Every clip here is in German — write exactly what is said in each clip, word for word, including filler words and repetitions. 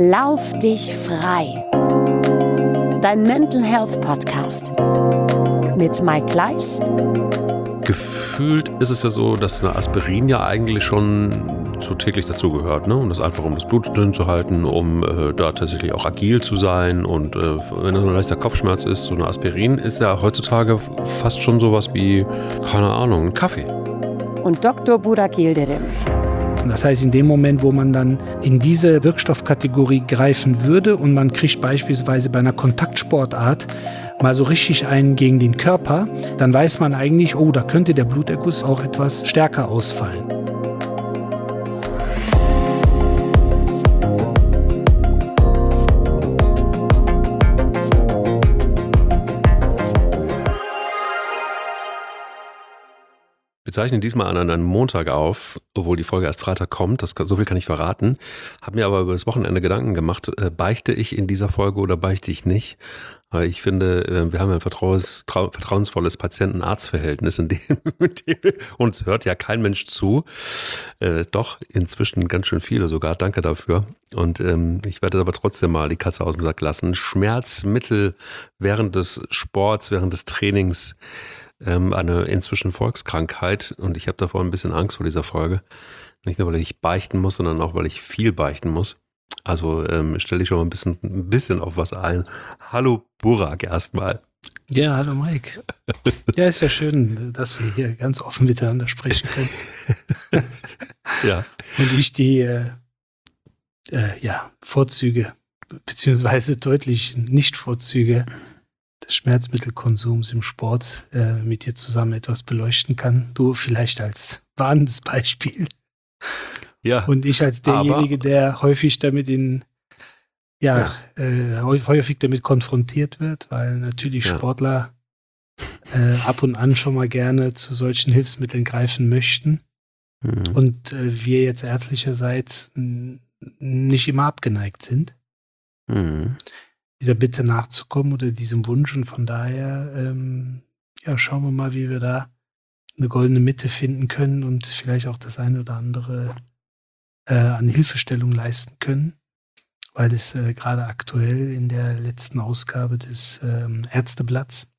Lauf dich frei. Dein Mental Health Podcast mit Mike Kleiss. Gefühlt ist es ja so, dass eine Aspirin ja eigentlich schon so täglich dazugehört, ne? Und das einfach, um das Blut dünn zu halten, um äh, da tatsächlich auch agil zu sein. Und äh, wenn ein leichter Kopfschmerz ist, so eine Aspirin ist ja heutzutage fast schon sowas wie, keine Ahnung, ein Kaffee. Und Doktor Burak Yildirim. Das heißt, in dem Moment, wo man dann in diese Wirkstoffkategorie greifen würde und man kriegt beispielsweise bei einer Kontaktsportart mal so richtig einen gegen den Körper, dann weiß man eigentlich, oh, da könnte der Bluterguss auch etwas stärker ausfallen. Wir zeichnen diesmal an einem Montag auf, obwohl die Folge erst Freitag kommt, das, so viel kann ich verraten. Habe mir aber über das Wochenende Gedanken gemacht, äh, beichte ich in dieser Folge oder beichte ich nicht? Weil ich finde, äh, wir haben ein vertrauens, trau, vertrauensvolles Patienten-Arzt-Verhältnis, in dem, mit dem uns hört ja kein Mensch zu. Äh, doch, inzwischen ganz schön viele sogar, danke dafür. Und ähm, ich werde aber trotzdem mal die Katze aus dem Sack lassen. Schmerzmittel während des Sports, während des Trainings, eine inzwischen Volkskrankheit, und ich habe davor ein bisschen Angst vor dieser Folge. Nicht nur, weil ich beichten muss, sondern auch, weil ich viel beichten muss. Also ähm, stelle ich schon mal ein bisschen, ein bisschen auf was ein. Hallo Burak erstmal. Ja, hallo Mike. Ja, ist ja schön, dass wir hier ganz offen miteinander sprechen können. Ja. Und ich die äh, äh, ja, Vorzüge, beziehungsweise deutlich Nicht-Vorzüge des Schmerzmittelkonsums im Sport äh, mit dir zusammen etwas beleuchten kann. Du vielleicht als warnendes Beispiel. Ja. Und ich als derjenige, aber, der häufig damit in, ja, ja. Äh, häufig damit konfrontiert wird, weil natürlich ja. Sportler äh, ab und an schon mal gerne zu solchen Hilfsmitteln greifen möchten. Mhm. Und äh, wir jetzt ärztlicherseits n- nicht immer abgeneigt sind. Mhm. dieser Bitte nachzukommen oder diesem Wunsch. Und von daher, ähm, ja, schauen wir mal, wie wir da eine goldene Mitte finden können und vielleicht auch das eine oder andere äh, an Hilfestellung leisten können, weil es äh, gerade aktuell in der letzten Ausgabe des ähm, Ärzteblatts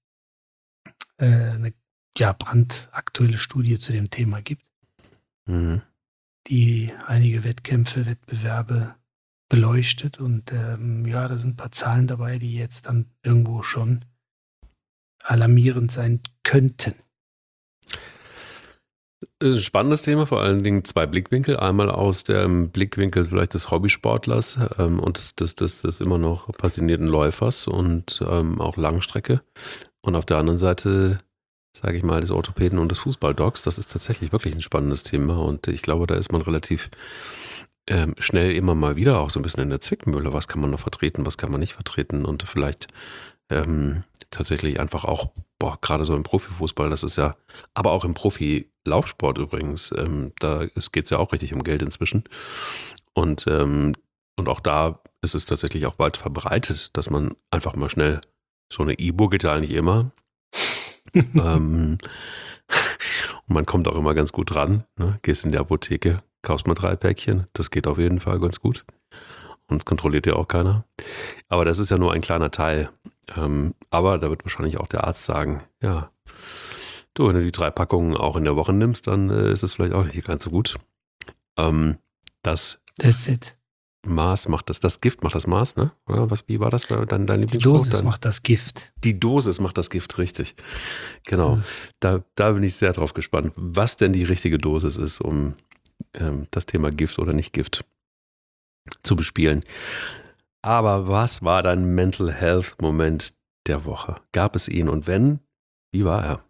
äh, eine ja, brandaktuelle Studie zu dem Thema gibt, mhm. die einige Wettkämpfe, Wettbewerbe beleuchtet, und ähm, ja, da sind ein paar Zahlen dabei, die jetzt dann irgendwo schon alarmierend sein könnten. Ein spannendes Thema, vor allen Dingen zwei Blickwinkel. Einmal aus dem Blickwinkel vielleicht des Hobbysportlers ähm, und des, des, des, des immer noch passionierten Läufers und ähm, auch Langstrecke. Und auf der anderen Seite, sage ich mal, des Orthopäden und des Fußballdocs. Das ist tatsächlich wirklich ein spannendes Thema, und ich glaube, da ist man relativ Ähm, schnell immer mal wieder auch so ein bisschen in der Zwickmühle. Was kann man noch vertreten, was kann man nicht vertreten, und vielleicht ähm, tatsächlich einfach auch, boah, gerade so im Profifußball, das ist ja, aber auch im Profilaufsport übrigens, ähm, da geht es ja auch richtig um Geld inzwischen. Und, ähm, und auch da ist es tatsächlich auch weit verbreitet, dass man einfach mal schnell, so eine Ibo geht ja eigentlich immer. ähm, und man kommt auch immer ganz gut ran, ne? Gehst in die Apotheke, kaufst mal drei Päckchen, das geht auf jeden Fall ganz gut. Und es kontrolliert ja auch keiner. Aber das ist ja nur ein kleiner Teil. Ähm, aber da wird wahrscheinlich auch der Arzt sagen, ja, du, wenn du die drei Packungen auch in der Woche nimmst, dann äh, ist es vielleicht auch nicht ganz so gut. Ähm, das That's it. Maß macht das, das Gift macht das Maß, ne? Oder was, wie war das dein, dein Die Lieblingsspruch? Dosis Dein, macht das Gift. Die Dosis macht das Gift, richtig. Genau. Da, da bin ich sehr drauf gespannt, was denn die richtige Dosis ist, um ähm, das Thema Gift oder nicht Gift zu bespielen. Aber was war dein Mental Health Moment der Woche? Gab es ihn, und wenn, wie war er?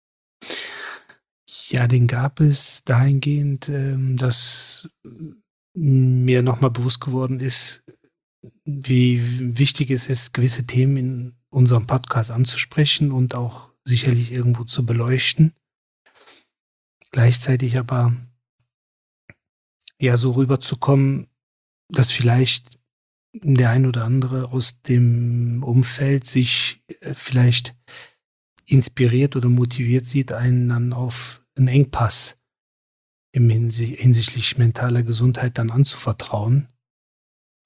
Ja, den gab es dahingehend, ähm, dass mir nochmal bewusst geworden ist, wie wichtig es ist, gewisse Themen in unserem Podcast anzusprechen und auch sicherlich irgendwo zu beleuchten. Gleichzeitig aber ja so rüberzukommen, dass vielleicht der ein oder andere aus dem Umfeld sich äh, vielleicht inspiriert oder motiviert sieht, einen dann auf einen Engpass im Hinsicht, hinsichtlich mentaler Gesundheit dann anzuvertrauen.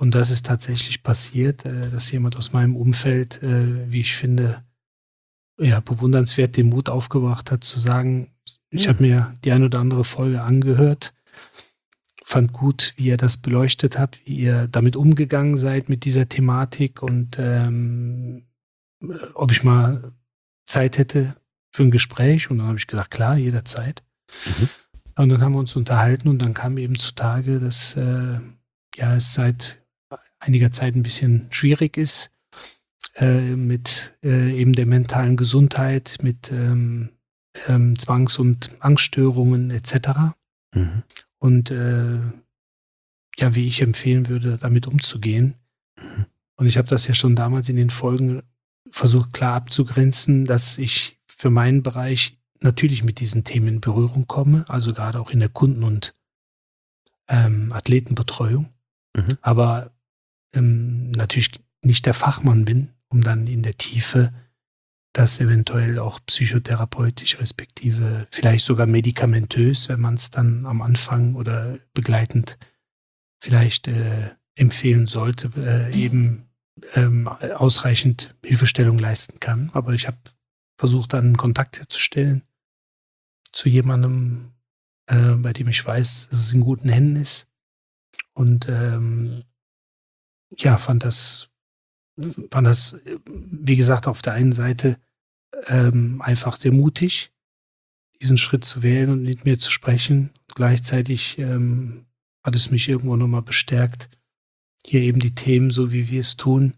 Und das ist tatsächlich passiert, äh, dass jemand aus meinem Umfeld, äh, wie ich finde, ja, bewundernswert den Mut aufgebracht hat, zu sagen, ich habe mir die ein oder andere Folge angehört, fand gut, wie ihr das beleuchtet habt, wie ihr damit umgegangen seid mit dieser Thematik und ähm, ob ich mal Zeit hätte für ein Gespräch. Und dann habe ich gesagt, klar, jederzeit. Mhm. Und dann haben wir uns unterhalten und dann kam eben zutage, dass äh, ja, es seit einiger Zeit ein bisschen schwierig ist äh, mit äh, eben der mentalen Gesundheit, mit ähm, ähm, Zwangs- und Angststörungen et cetera. Mhm. Und äh, ja, wie ich empfehlen würde, damit umzugehen. Mhm. Und ich habe das ja schon damals in den Folgen versucht klar abzugrenzen, dass ich für meinen Bereich natürlich mit diesen Themen in Berührung komme, also gerade auch in der Kunden- und ähm, Athletenbetreuung, Mhm. aber ähm, natürlich nicht der Fachmann bin, um dann in der Tiefe das eventuell auch psychotherapeutisch respektive vielleicht sogar medikamentös, wenn man es dann am Anfang oder begleitend vielleicht äh, empfehlen sollte, äh, eben ähm, ausreichend Hilfestellung leisten kann. Aber ich habe versucht, dann einen Kontakt herzustellen zu jemandem, äh, bei dem ich weiß, dass es in guten Händen ist. Und ähm, ja, fand das, fand das, äh, wie gesagt, auf der einen Seite ähm, einfach sehr mutig, diesen Schritt zu wählen und mit mir zu sprechen. Gleichzeitig ähm, hat es mich irgendwo nochmal bestärkt, hier eben die Themen, so wie wir es tun,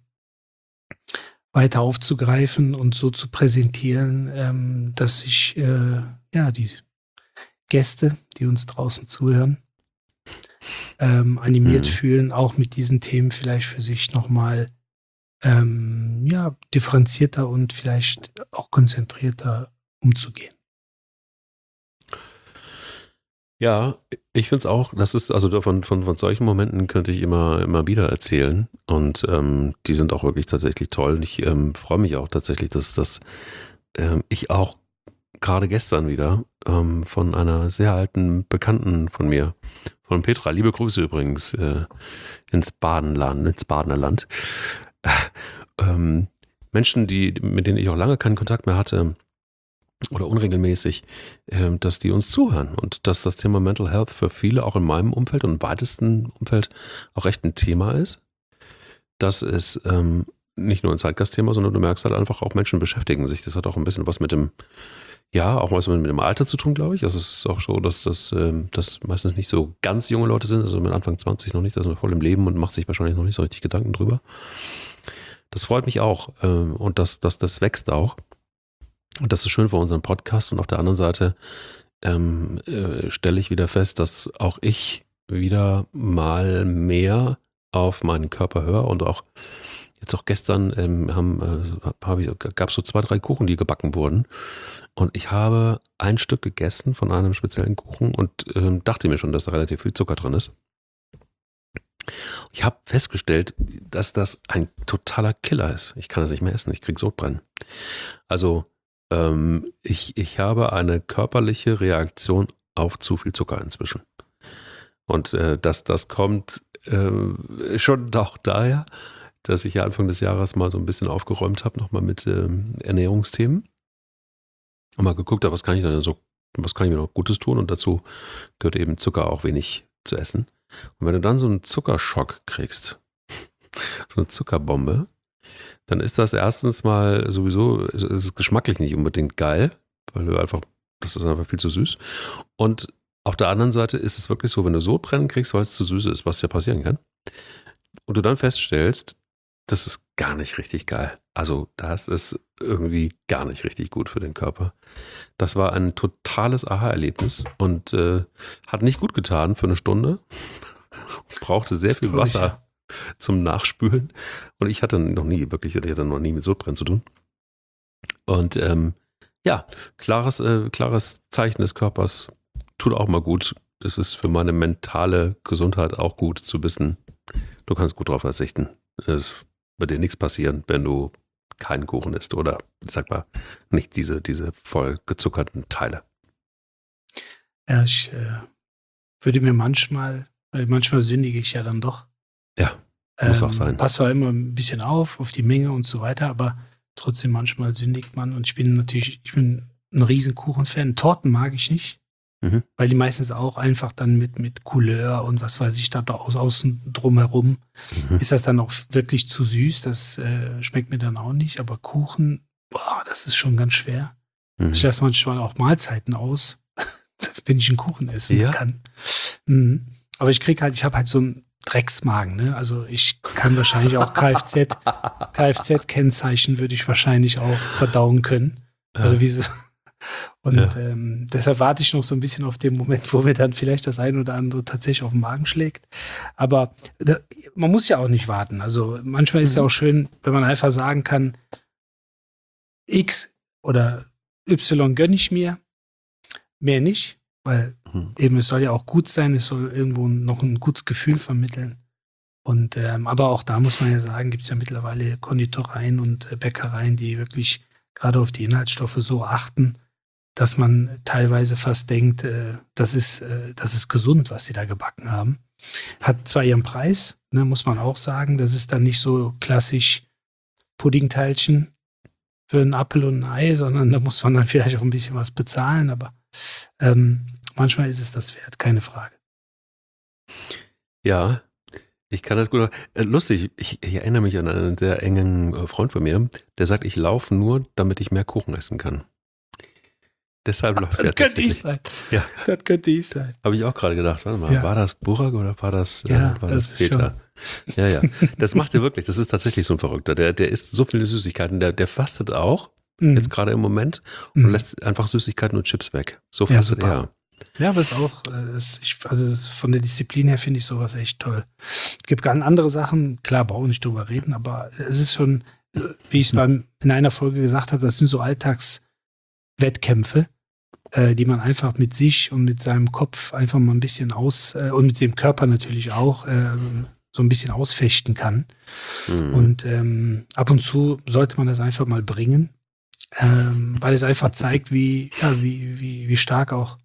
weiter aufzugreifen und so zu präsentieren, ähm, dass sich äh, ja, die Gäste, die uns draußen zuhören, ähm, animiert Mhm. fühlen, auch mit diesen Themen vielleicht für sich nochmal ähm, ja, differenzierter und vielleicht auch konzentrierter umzugehen. Ja, ich finde es auch, das ist, also von, von, von solchen Momenten könnte ich immer, immer wieder erzählen. Und ähm, die sind auch wirklich tatsächlich toll. Und ich ähm, freue mich auch tatsächlich, dass, dass ähm, ich auch gerade gestern wieder ähm, von einer sehr alten Bekannten von mir, von Petra, liebe Grüße übrigens, äh, ins Badenland, ins Badener Land, äh, ähm, Menschen, die, mit denen ich auch lange keinen Kontakt mehr hatte, oder unregelmäßig, äh, dass die uns zuhören und dass das Thema Mental Health für viele auch in meinem Umfeld und im weitesten Umfeld auch echt ein Thema ist. Das ist ähm, nicht nur ein Zeitgeistthema, sondern du merkst halt einfach auch, Menschen beschäftigen sich. Das hat auch ein bisschen was mit dem, ja, auch was mit dem Alter zu tun, glaube ich. Also es ist auch so, dass das ähm, dass meistens nicht so ganz junge Leute sind, also mit Anfang zwanzig noch nicht, da ist man voll im Leben und macht sich wahrscheinlich noch nicht so richtig Gedanken drüber. Das freut mich auch ähm, und das, das, das wächst auch. Und das ist schön für unseren Podcast. Und auf der anderen Seite ähm, äh, stelle ich wieder fest, dass auch ich wieder mal mehr auf meinen Körper höre. Und auch jetzt auch gestern ähm, haben, äh, hab ich, gab es so zwei, drei Kuchen, die gebacken wurden. Und ich habe ein Stück gegessen von einem speziellen Kuchen und ähm, dachte mir schon, dass da relativ viel Zucker drin ist. Ich habe festgestellt, dass das ein totaler Killer ist. Ich kann das nicht mehr essen. Ich kriege Sodbrennen. Also Ich, ich habe eine körperliche Reaktion auf zu viel Zucker inzwischen. Und äh, das, das kommt äh, schon auch daher, dass ich ja Anfang des Jahres mal so ein bisschen aufgeräumt habe, nochmal mit ähm, Ernährungsthemen. Und mal geguckt habe, was kann ich denn so, was kann ich mir noch Gutes tun? Und dazu gehört eben Zucker auch wenig zu essen. Und wenn du dann so einen Zuckerschock kriegst, so eine Zuckerbombe, dann ist das erstens mal sowieso, es ist geschmacklich nicht unbedingt geil, weil du einfach, das ist einfach viel zu süß. Und auf der anderen Seite ist es wirklich so, wenn du Sodbrennen kriegst, weil es zu süß ist, was ja passieren kann, und du dann feststellst, das ist gar nicht richtig geil. Also das ist irgendwie gar nicht richtig gut für den Körper. Das war ein totales Aha-Erlebnis und äh, hat nicht gut getan für eine Stunde. Brauchte sehr Das viel glaub ich, Wasser ja. zum Nachspülen. Und ich hatte noch nie, wirklich, ich hatte noch nie mit Sodbrennen zu tun. Und ähm, ja, klares, äh, klares Zeichen des Körpers, tut auch mal gut. Es ist für meine mentale Gesundheit auch gut zu wissen, du kannst gut drauf verzichten. Es wird dir nichts passieren, wenn du keinen Kuchen isst oder, ich sag mal, nicht diese, diese voll gezuckerten Teile. Ja, ich äh, würde mir manchmal, weil manchmal sündige ich ja dann doch. Ja. Muss auch sein. Passt zwar immer ein bisschen auf, auf die Menge und so weiter, aber trotzdem manchmal sündigt man. Und ich bin natürlich, ich bin ein riesen Kuchenfan. Torten mag ich nicht, Mhm. weil die meistens auch einfach dann mit, mit Couleur und was weiß ich da aus, außen drumherum Mhm. ist das dann auch wirklich zu süß. Das äh, schmeckt mir dann auch nicht. Aber Kuchen, boah, das ist schon ganz schwer. Mhm. Ich lasse manchmal auch Mahlzeiten aus, wenn ich einen Kuchen essen Ja? kann. Mhm. Aber ich krieg halt, ich habe halt so einen Drecksmagen, ne? Also ich kann wahrscheinlich auch Kfz, Kfz-Kennzeichen würde ich wahrscheinlich auch verdauen können. Also wie so. Und Ja. ähm, deshalb warte ich noch so ein bisschen auf den Moment, wo mir dann vielleicht das ein oder andere tatsächlich auf den Magen schlägt. Aber da, man muss ja auch nicht warten. Also manchmal ist es ja auch schön, wenn man einfach sagen kann, X oder Y gönne ich mir, mehr nicht, weil Mhm. eben es soll ja auch gut sein, es soll irgendwo noch ein gutes Gefühl vermitteln. Und ähm, aber auch da muss man ja sagen, gibt es ja mittlerweile Konditoreien und äh, Bäckereien, die wirklich gerade auf die Inhaltsstoffe so achten, dass man teilweise fast denkt, äh, das ist, äh, das ist gesund, was sie da gebacken haben. Hat zwar ihren Preis, ne, muss man auch sagen, das ist dann nicht so klassisch Puddingteilchen für einen Apfel und ein Ei, sondern da muss man dann vielleicht auch ein bisschen was bezahlen, aber ähm, manchmal ist es das wert, keine Frage. Ja, ich kann das gut. Äh, lustig, ich, ich erinnere mich an einen sehr engen äh, Freund von mir, der sagt, ich laufe nur, damit ich mehr Kuchen essen kann. Deshalb läuft er Das könnte ich tatsächlich. sein. Ja. Das könnte ich sein. Habe ich auch gerade gedacht, warte mal, Ja. war das Burak oder war das, Ja, äh, war das das ist Peter? Ja, ja. Das macht er wirklich, das ist tatsächlich so ein Verrückter. Der, der isst so viele Süßigkeiten, der, der fastet auch, Mhm. jetzt gerade im Moment, und Mhm. lässt einfach Süßigkeiten und Chips weg. So Ja, fastet super. er. Ja, aber es ist auch, äh, es, ich, also es ist von der Disziplin her finde ich sowas echt toll. Es gibt ganz andere Sachen, klar, brauchen wir nicht drüber reden, aber es ist schon, äh, wie ich es beim in einer Folge gesagt habe, das sind so Alltagswettkämpfe, äh, die man einfach mit sich und mit seinem Kopf einfach mal ein bisschen aus, äh, und mit dem Körper natürlich auch, äh, so ein bisschen ausfechten kann. Mhm. Und ähm, ab und zu sollte man das einfach mal bringen, ähm, weil es einfach zeigt, wie, ja, wie, wie, wie stark auch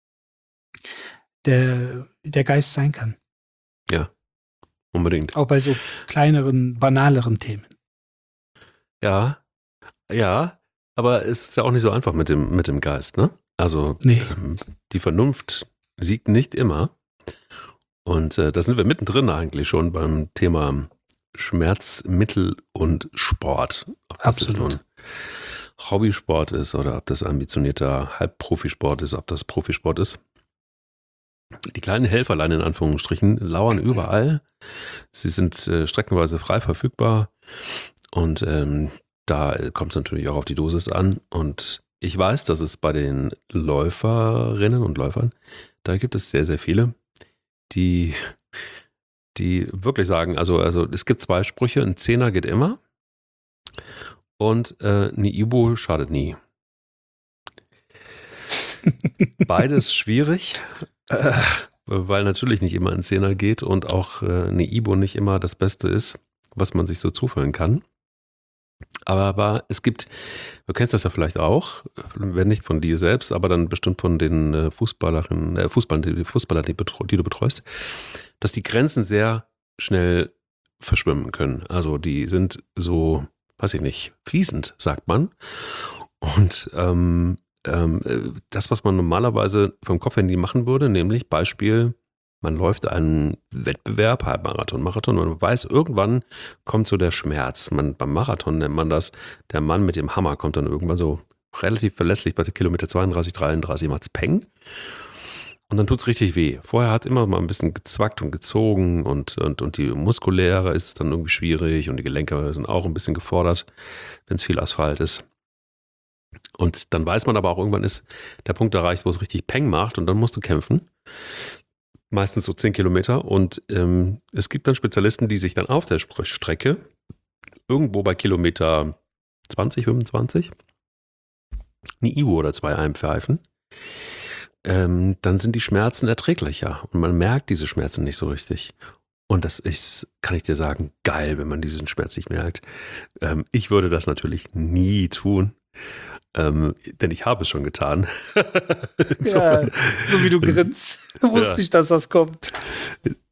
der, der Geist sein kann. Unbedingt. Auch bei so kleineren, banaleren Themen. Ja, ja, aber es ist ja auch nicht so einfach mit dem, mit dem Geist, ne? Also Nee. ähm, die Vernunft siegt nicht immer. Und äh, da sind wir mittendrin eigentlich schon beim Thema Schmerzmittel und Sport. Ob das Absolut. jetzt nun Hobbysport ist oder ob das ambitionierter Halbprofisport ist, ob das Profisport ist. Die kleinen Helferlein in Anführungsstrichen lauern überall. Sie sind äh, streckenweise frei verfügbar und ähm, da kommt es natürlich auch auf die Dosis an. Und ich weiß, dass es bei den Läuferinnen und Läufern, da gibt es sehr, sehr viele, die, die wirklich sagen, also, also es gibt zwei Sprüche, ein Zehner geht immer und äh, eine Ibo schadet nie. Beides schwierig, äh, weil natürlich nicht immer ein Zehner geht und auch äh, eine Ibo nicht immer das Beste ist, was man sich so zufüllen kann. Aber, aber es gibt, du kennst das ja vielleicht auch, wenn nicht von dir selbst, aber dann bestimmt von den äh, Fußballerinnen, äh, Fußballern, die, Fußballer, die, betro- die du betreust, dass die Grenzen sehr schnell verschwimmen können. Also die sind so, weiß ich nicht, fließend, sagt man. Und ähm, ähm, äh, das, was man normalerweise vom Kopfhandy machen würde, nämlich Beispiel, man läuft einen Wettbewerb, Halbmarathon, Marathon, und man weiß, irgendwann kommt so der Schmerz. Man, beim Marathon nennt man das, der Mann mit dem Hammer kommt dann irgendwann so relativ verlässlich bei Kilometer zweiunddreißig, dreiunddreißig macht's Peng. Und dann tut's richtig weh. Vorher hat immer mal ein bisschen gezwackt und gezogen und, und, und die muskuläre ist dann irgendwie schwierig und die Gelenke sind auch ein bisschen gefordert, wenn es viel Asphalt ist. Und dann weiß man aber auch, irgendwann ist der Punkt erreicht, wo es richtig Peng macht und dann musst du kämpfen. Meistens so zehn Kilometer. Und ähm, es gibt dann Spezialisten, die sich dann auf der Spr- Strecke irgendwo bei Kilometer zwanzig, fünfundzwanzig eine Ibu oder zwei einpfeifen. Ähm, dann sind die Schmerzen erträglicher und man merkt diese Schmerzen nicht so richtig. Und das ist, kann ich dir sagen, geil, wenn man diesen Schmerz nicht merkt. Ähm, ich würde das natürlich nie tun. Ähm, denn ich habe es schon getan. Ja, so wie du grinst, wusste Ja. ich, dass das kommt.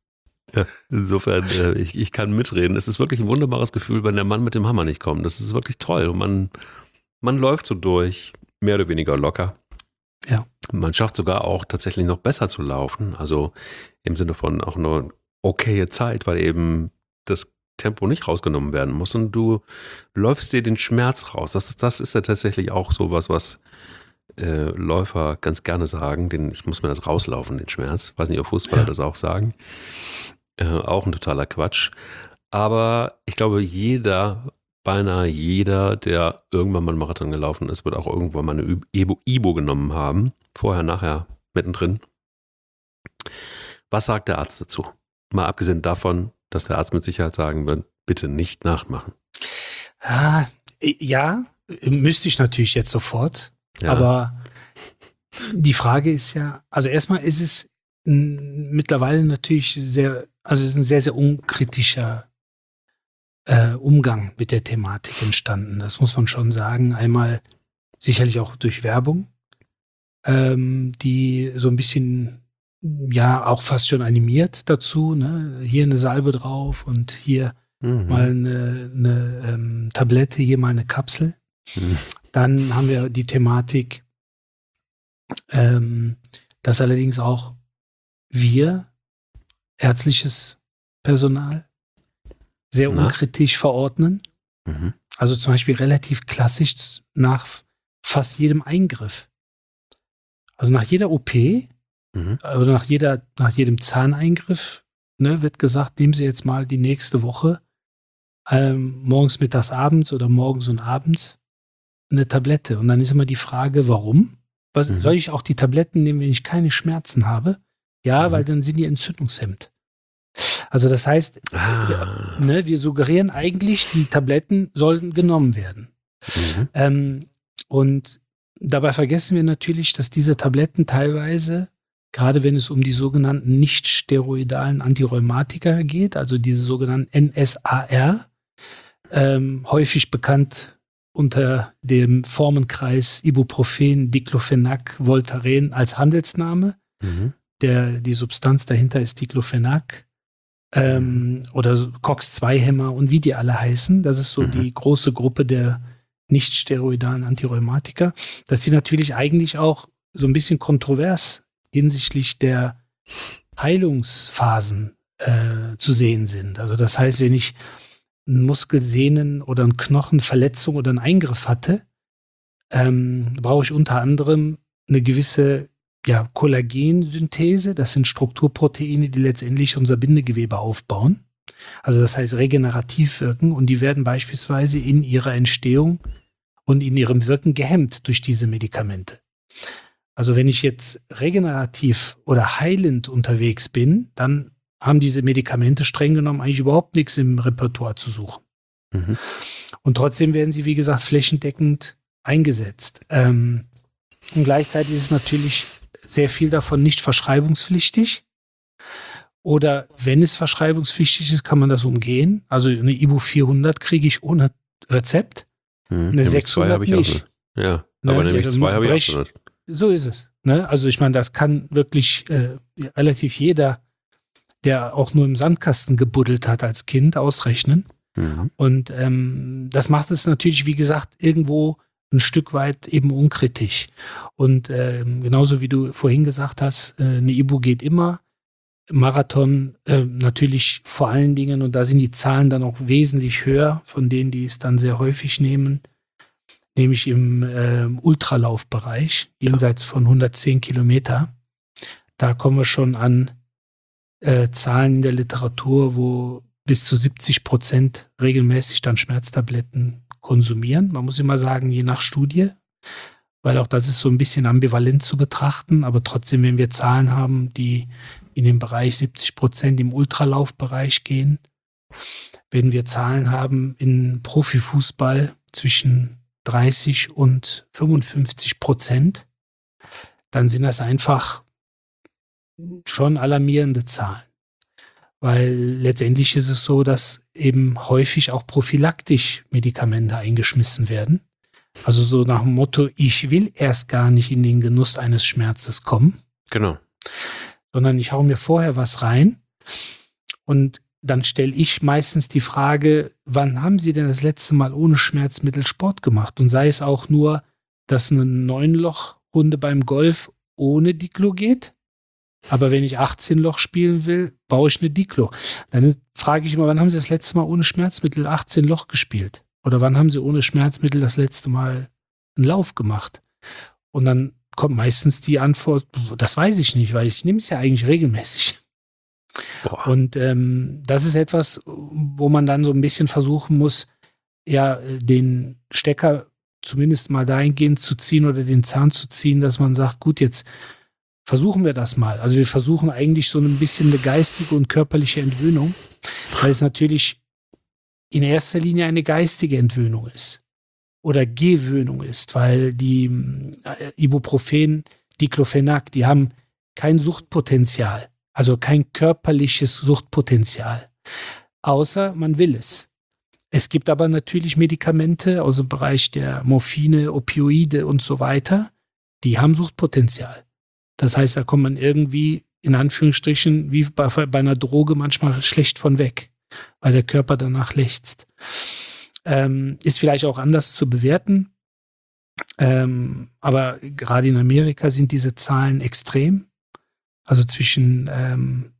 Ja, insofern, äh, ich, ich kann mitreden. Es ist wirklich ein wunderbares Gefühl, wenn der Mann mit dem Hammer nicht kommt. Das ist wirklich toll. Und man, man läuft so durch, mehr oder weniger locker. Ja. Man schafft sogar auch tatsächlich noch besser zu laufen. Also im Sinne von auch eine okaye Zeit, weil eben das Tempo nicht rausgenommen werden muss. Und du läufst dir den Schmerz raus. Das, das ist ja tatsächlich auch sowas, was äh, Läufer ganz gerne sagen. Den, ich muss mir das rauslaufen, den Schmerz. Weiß nicht, ob Fußballer Ja. das auch sagen. Äh, auch ein totaler Quatsch. Aber ich glaube, jeder, beinahe jeder, der irgendwann mal einen Marathon gelaufen ist, wird auch irgendwann mal eine Ibo, Ibo genommen haben. Vorher, nachher, mittendrin. Was sagt der Arzt dazu? Mal abgesehen davon, dass der Arzt mit Sicherheit sagen wird, bitte nicht nachmachen. Ah, ja, müsste ich natürlich jetzt sofort. Ja. Aber die Frage ist ja, also erstmal ist es m, mittlerweile natürlich sehr, also es ist ein sehr, sehr unkritischer äh, Umgang mit der Thematik entstanden. Das muss man schon sagen. Einmal sicherlich auch durch Werbung, ähm, die so ein bisschen, ja, auch fast schon animiert dazu, ne? Hier eine Salbe drauf und hier Mhm. mal eine, eine ähm, Tablette, hier mal eine Kapsel. Mhm. Dann haben wir die Thematik, ähm, dass allerdings auch wir, ärztliches Personal, sehr Na? unkritisch verordnen. Mhm. Also zum Beispiel relativ klassisch nach fast jedem Eingriff. Also nach jeder O P Mhm. oder nach, jeder, nach jedem Zahneingriff, ne, wird gesagt, nehmen Sie jetzt mal die nächste Woche ähm, morgens, mittags, abends oder morgens und abends eine Tablette. Und dann ist immer die Frage, warum? Was, Mhm. Soll ich auch die Tabletten nehmen, wenn ich keine Schmerzen habe? Ja, Mhm. weil dann sind die entzündungshemmend. Also das heißt, Ah. ne, wir suggerieren eigentlich, die Tabletten sollten genommen werden. Mhm. Ähm, und dabei vergessen wir natürlich, dass diese Tabletten teilweise, gerade wenn es um die sogenannten nicht-steroidalen Antirheumatika geht, also diese sogenannten N S A R, ähm, häufig bekannt unter dem Formenkreis Ibuprofen, Diclofenac, Voltaren als Handelsname. Mhm. Der, die Substanz dahinter ist Diclofenac ähm, oder so COX zwei Hämmer und wie die alle heißen. Das ist so Mhm. die große Gruppe der nicht-steroidalen Antirheumatika, dass die natürlich eigentlich auch so ein bisschen kontrovers hinsichtlich der Heilungsphasen äh, zu sehen sind. Also das heißt, wenn ich einen Muskelsehnen- oder eine Knochenverletzung oder einen Eingriff hatte, ähm, brauche ich unter anderem eine gewisse ja, Kollagensynthese. Das sind Strukturproteine, die letztendlich unser Bindegewebe aufbauen. Also das heißt regenerativ wirken und die werden beispielsweise in ihrer Entstehung und in ihrem Wirken gehemmt durch diese Medikamente. Also wenn ich jetzt regenerativ oder heilend unterwegs bin, dann haben diese Medikamente streng genommen eigentlich überhaupt nichts im Repertoire zu suchen. Mhm. Und trotzdem werden sie, wie gesagt, flächendeckend eingesetzt. Ähm, und gleichzeitig ist natürlich sehr viel davon nicht verschreibungspflichtig. Oder wenn es verschreibungspflichtig ist, kann man das umgehen. Also eine Ibu vierhundert kriege ich ohne Rezept. Mhm. Eine Nämlich sechshundert zwei habe ich nicht. auch noch. Ja, Ne? aber nämlich Ja, zwei habe ich brech- auch schon. So ist es. Ne? Also ich meine, das kann wirklich äh, relativ jeder, der auch nur im Sandkasten gebuddelt hat als Kind, ausrechnen. Mhm. Und ähm, das macht es natürlich, wie gesagt, irgendwo ein Stück weit eben unkritisch. Und ähm, genauso wie du vorhin gesagt hast, äh, eine Ibu geht immer. Marathon äh, natürlich vor allen Dingen, und da sind die Zahlen dann auch wesentlich höher von denen, die es dann sehr häufig nehmen, nämlich im äh, Ultralaufbereich, jenseits von hundertzehn Kilometer. Da kommen wir schon an äh, Zahlen in der Literatur, wo bis zu siebzig Prozent regelmäßig dann Schmerztabletten konsumieren. Man muss immer sagen, je nach Studie, weil auch das ist so ein bisschen ambivalent zu betrachten, aber trotzdem, wenn wir Zahlen haben, die in den Bereich siebzig Prozent im Ultralaufbereich gehen, wenn wir Zahlen haben in Profifußball zwischen dreißig und fünfundfünfzig Prozent, dann sind das einfach schon alarmierende Zahlen. Weil letztendlich ist es so, dass eben häufig auch prophylaktisch Medikamente eingeschmissen werden. Also so nach dem Motto, ich will erst gar nicht in den Genuss eines Schmerzes kommen, Genau. sondern ich hau mir vorher was rein. Und dann stelle ich meistens die Frage, wann haben Sie denn das letzte Mal ohne Schmerzmittel Sport gemacht? Und sei es auch nur, dass eine Neun-Loch-Runde beim Golf ohne Diclo geht. Aber wenn ich achtzehn Loch spielen will, baue ich eine Diclo. Dann frage ich immer, wann haben Sie das letzte Mal ohne Schmerzmittel achtzehn Loch gespielt? Oder wann haben Sie ohne Schmerzmittel das letzte Mal einen Lauf gemacht? Und dann kommt meistens die Antwort, das weiß ich nicht, weil ich nehme es ja eigentlich regelmäßig. Boah. Und ähm, das ist etwas, wo man dann so ein bisschen versuchen muss, ja, den Stecker zumindest mal dahingehend zu ziehen oder den Zahn zu ziehen, dass man sagt, gut, jetzt versuchen wir das mal. Also wir versuchen eigentlich so ein bisschen eine geistige und körperliche Entwöhnung, weil es natürlich in erster Linie eine geistige Entwöhnung ist oder Gewöhnung ist, weil die äh, Ibuprofen, Diclofenac, die haben kein Suchtpotenzial, also kein körperliches Suchtpotenzial, außer man will es. Es gibt aber natürlich Medikamente aus dem Bereich der Morphine, Opioide und so weiter, die haben Suchtpotenzial. Das heißt, da kommt man irgendwie, in Anführungsstrichen, wie bei, bei einer Droge manchmal schlecht von weg, weil der Körper danach lechzt. Ähm, ist vielleicht auch anders zu bewerten, ähm, aber gerade in Amerika sind diese Zahlen extrem. Also zwischen ähm,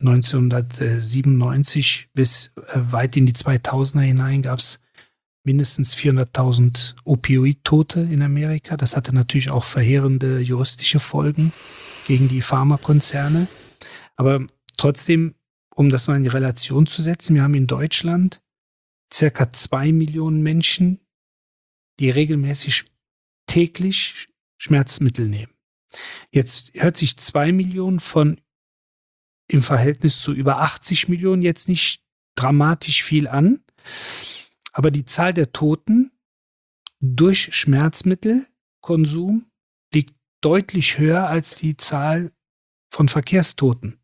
neunzehnhundertsiebenundneunzig bis äh, weit in die zweitausender hinein gab es mindestens vierhunderttausend Opioid-Tote in Amerika. Das hatte natürlich auch verheerende juristische Folgen gegen die Pharmakonzerne. Aber trotzdem, um das mal in die Relation zu setzen, wir haben in Deutschland circa zwei Millionen Menschen, die regelmäßig täglich Schmerzmittel nehmen. Jetzt hört sich zwei Millionen von im Verhältnis zu über achtzig Millionen jetzt nicht dramatisch viel an. Aber die Zahl der Toten durch Schmerzmittelkonsum liegt deutlich höher als die Zahl von Verkehrstoten.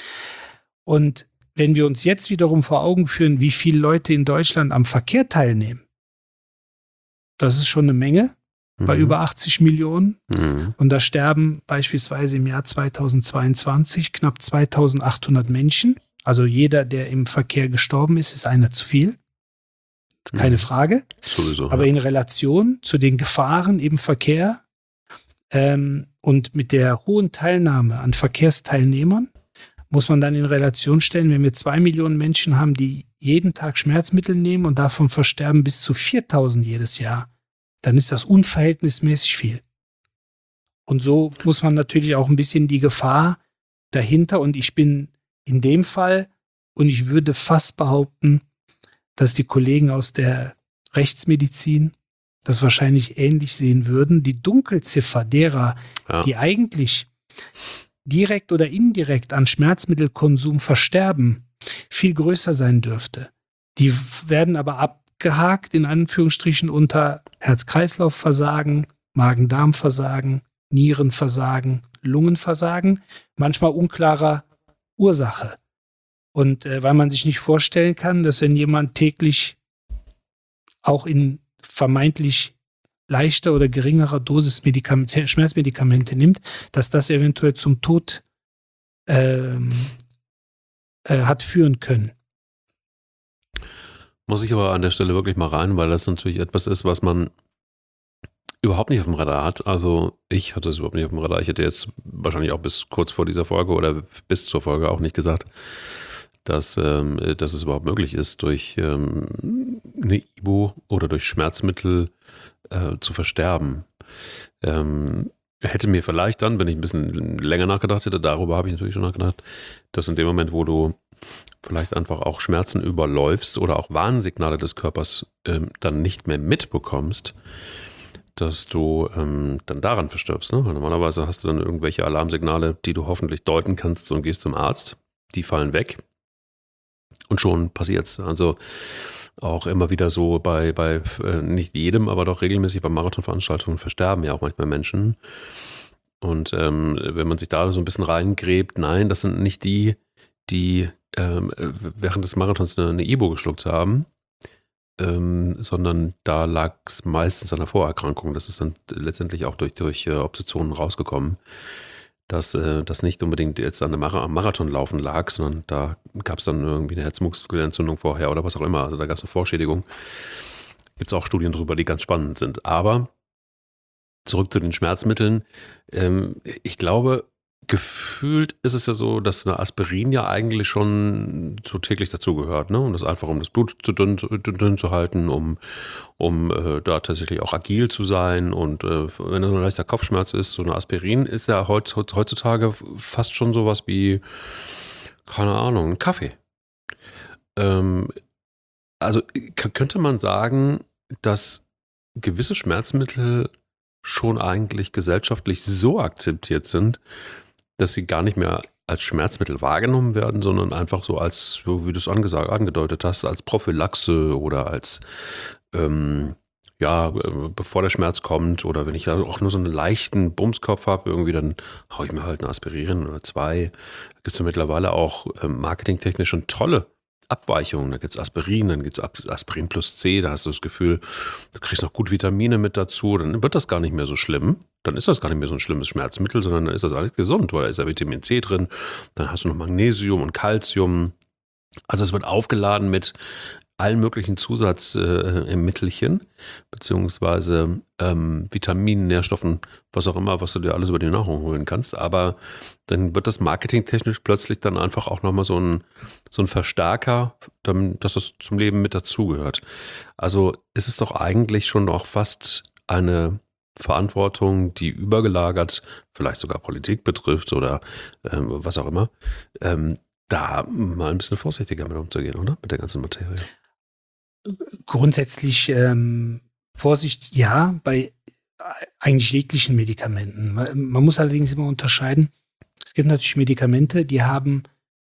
Und wenn wir uns jetzt wiederum vor Augen führen, wie viele Leute in Deutschland am Verkehr teilnehmen, das ist schon eine Menge. Bei mhm. über achtzig Millionen. Mhm. Und da sterben beispielsweise im Jahr zweitausendzweiundzwanzig knapp zweitausendachthundert Menschen. Also jeder, der im Verkehr gestorben ist, ist einer zu viel. Keine mhm. Frage. Sowieso, aber ja. In Relation zu den Gefahren im Verkehr ähm, und mit der hohen Teilnahme an Verkehrsteilnehmern muss man dann in Relation stellen, wenn wir zwei Millionen Menschen haben, die jeden Tag Schmerzmittel nehmen und davon versterben bis zu viertausend jedes Jahr, dann ist das unverhältnismäßig viel. Und so muss man natürlich auch ein bisschen die Gefahr dahinter, und ich bin in dem Fall, und ich würde fast behaupten, dass die Kollegen aus der Rechtsmedizin das wahrscheinlich ähnlich sehen würden, die Dunkelziffer derer, ja. die eigentlich direkt oder indirekt an Schmerzmittelkonsum versterben, viel größer sein dürfte. Die werden aber abgehakt, in Anführungsstrichen, unter Herz-Kreislauf-Versagen, Magen-Darm-Versagen, Nierenversagen, Lungenversagen, manchmal unklarer Ursache. Und äh, weil man sich nicht vorstellen kann, dass wenn jemand täglich auch in vermeintlich leichter oder geringerer Dosis Medikamente, Schmerzmedikamente nimmt, dass das eventuell zum Tod ähm, äh, hat führen können. Muss ich aber an der Stelle wirklich mal rein, weil das natürlich etwas ist, was man überhaupt nicht auf dem Radar hat. Also ich hatte es überhaupt nicht auf dem Radar. Ich hätte jetzt wahrscheinlich auch bis kurz vor dieser Folge oder bis zur Folge auch nicht gesagt, dass, ähm, dass es überhaupt möglich ist, durch ähm, eine Ibu oder durch Schmerzmittel äh, zu versterben. Ähm, hätte mir vielleicht dann, wenn ich ein bisschen länger nachgedacht hätte, darüber habe ich natürlich schon nachgedacht, dass in dem Moment, wo du vielleicht einfach auch Schmerzen überläufst oder auch Warnsignale des Körpers ähm, dann nicht mehr mitbekommst, dass du ähm, dann daran verstirbst. Ne? Weil normalerweise hast du dann irgendwelche Alarmsignale, die du hoffentlich deuten kannst und gehst zum Arzt. Die fallen weg und schon passiert's. Also auch immer wieder so bei, bei äh, nicht jedem, aber doch regelmäßig bei Marathonveranstaltungen versterben ja auch manchmal Menschen. Und ähm, wenn man sich da so ein bisschen reingräbt, nein, das sind nicht die, die ähm, während des Marathons eine, eine Ibu geschluckt haben, ähm, sondern da lag es meistens an der Vorerkrankung. Das ist dann letztendlich auch durch, durch äh, Obduktionen rausgekommen, dass äh, das nicht unbedingt jetzt an einem Mara- am Marathonlaufen lag, sondern da gab es dann irgendwie eine Herzmuskelentzündung vorher oder was auch immer. Also da gab es eine Vorschädigung. Gibt es auch Studien drüber, die ganz spannend sind. Aber zurück zu den Schmerzmitteln. Ähm, ich glaube, gefühlt ist es ja so, dass eine Aspirin ja eigentlich schon so täglich dazugehört, ne? Und das einfach, um das Blut zu dünn, zu dünn zu halten, um, um äh, da tatsächlich auch agil zu sein. Und äh, wenn es ein leichter Kopfschmerz ist, so eine Aspirin ist ja heutz, heutzutage fast schon sowas wie, keine Ahnung, ein Kaffee. Ähm, also k- könnte man sagen, dass gewisse Schmerzmittel schon eigentlich gesellschaftlich so akzeptiert sind, dass sie gar nicht mehr als Schmerzmittel wahrgenommen werden, sondern einfach so als, so wie du es angesagt, angedeutet hast, als Prophylaxe oder als, ähm, ja, äh, bevor der Schmerz kommt oder wenn ich dann auch nur so einen leichten Bumskopf habe, irgendwie, dann haue ich mir halt eine Aspirin oder zwei. Da gibt es ja mittlerweile auch ähm, marketingtechnisch schon tolle Abweichungen. Da gibt es Aspirin, dann gibt es Aspirin plus C, da hast du das Gefühl, du kriegst noch gut Vitamine mit dazu, dann wird das gar nicht mehr so schlimm. Dann ist das gar nicht mehr so ein schlimmes Schmerzmittel, sondern dann ist das alles gesund, weil da ist ja Vitamin C drin, dann hast du noch Magnesium und Calcium. Also es wird aufgeladen mit allen möglichen Zusatzmittelchen, äh, beziehungsweise ähm, Vitaminen, Nährstoffen, was auch immer, was du dir alles über die Nahrung holen kannst. Aber dann wird das marketingtechnisch plötzlich dann einfach auch nochmal so ein, so ein Verstärker, damit, dass das zum Leben mit dazugehört. Also ist es doch eigentlich schon noch fast eine Verantwortung, die übergelagert, vielleicht sogar Politik betrifft oder ähm, was auch immer, ähm, da mal ein bisschen vorsichtiger mit umzugehen, oder? Mit der ganzen Materie. Grundsätzlich ähm, Vorsicht, ja, bei eigentlich jeglichen Medikamenten. Man, man muss allerdings immer unterscheiden. Es gibt natürlich Medikamente, die haben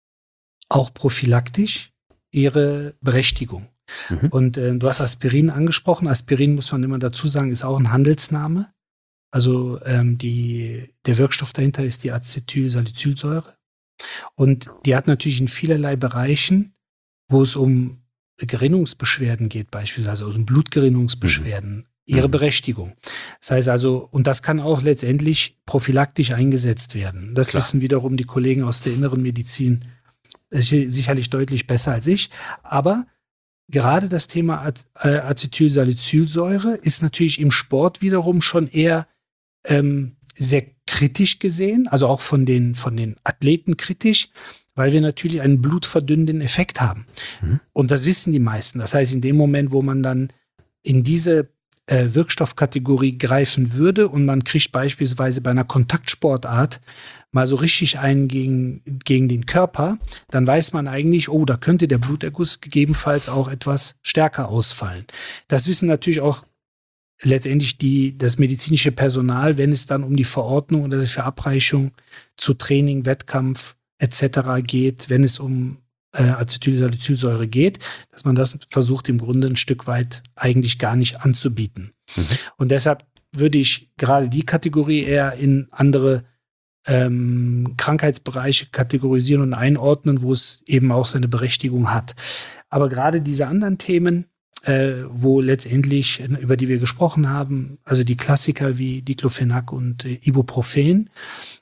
auch prophylaktisch ihre Berechtigung. Mhm. Und äh, du hast Aspirin angesprochen. Aspirin, muss man immer dazu sagen, ist auch ein Handelsname. Also ähm, die, der Wirkstoff dahinter ist die Acetylsalicylsäure. Und die hat natürlich in vielerlei Bereichen, wo es um Gerinnungsbeschwerden geht, beispielsweise also um Blutgerinnungsbeschwerden, mhm. ihre Berechtigung. Das heißt also, und das kann auch letztendlich prophylaktisch eingesetzt werden. Das Klar. wissen wiederum die Kollegen aus der inneren Medizin sicherlich deutlich besser als ich. Aber gerade das Thema Acetylsalicylsäure ist natürlich im Sport wiederum schon eher ähm, sehr kritisch gesehen, also auch von den, von den Athleten kritisch, weil wir natürlich einen blutverdünnenden Effekt haben. Mhm. Und das wissen die meisten. Das heißt, in dem Moment, wo man dann in diese äh, Wirkstoffkategorie greifen würde und man kriegt beispielsweise bei einer Kontaktsportart mal so richtig einen gegen, gegen den Körper, dann weiß man eigentlich, oh, da könnte der Bluterguss gegebenenfalls auch etwas stärker ausfallen. Das wissen natürlich auch letztendlich die, das medizinische Personal, wenn es dann um die Verordnung oder die Verabreichung zu Training, Wettkampf et cetera geht, wenn es um äh, Acetylsalicylsäure geht, dass man das versucht im Grunde ein Stück weit eigentlich gar nicht anzubieten. Mhm. Und deshalb würde ich gerade die Kategorie eher in andere ähm, Krankheitsbereiche kategorisieren und einordnen, wo es eben auch seine Berechtigung hat. Aber gerade diese anderen Themen, Äh, wo letztendlich, über die wir gesprochen haben, also die Klassiker wie Diclofenac und äh, Ibuprofen,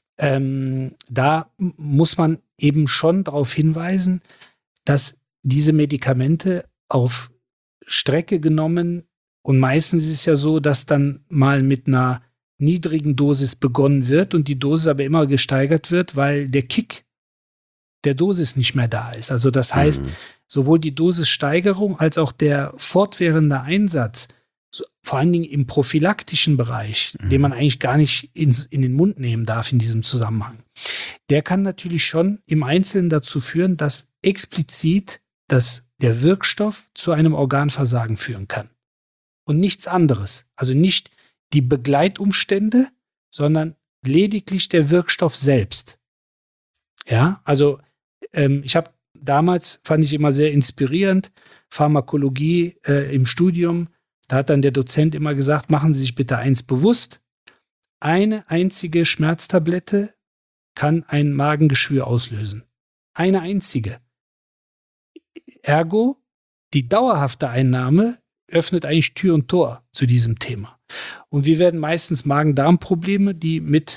ähm, da muss man eben schon darauf hinweisen, dass diese Medikamente auf Strecke genommen, und meistens ist es ja so, dass dann mal mit einer niedrigen Dosis begonnen wird und die Dosis aber immer gesteigert wird, weil der Kick der Dosis nicht mehr da ist. Also das heißt, mhm. sowohl die Dosissteigerung als auch der fortwährende Einsatz, so, vor allen Dingen im prophylaktischen Bereich, mhm. den man eigentlich gar nicht ins, in den Mund nehmen darf in diesem Zusammenhang, der kann natürlich schon im Einzelnen dazu führen, dass explizit dass der Wirkstoff zu einem Organversagen führen kann. Und nichts anderes. Also nicht die Begleitumstände, sondern lediglich der Wirkstoff selbst. Ja, also ähm, ich habe damals, fand ich immer sehr inspirierend, Pharmakologie äh, im Studium, da hat dann der Dozent immer gesagt, machen Sie sich bitte eins bewusst, eine einzige Schmerztablette kann ein Magengeschwür auslösen. Eine einzige. Ergo, die dauerhafte Einnahme öffnet eigentlich Tür und Tor zu diesem Thema. Und wir werden meistens Magen-Darm-Probleme, die mit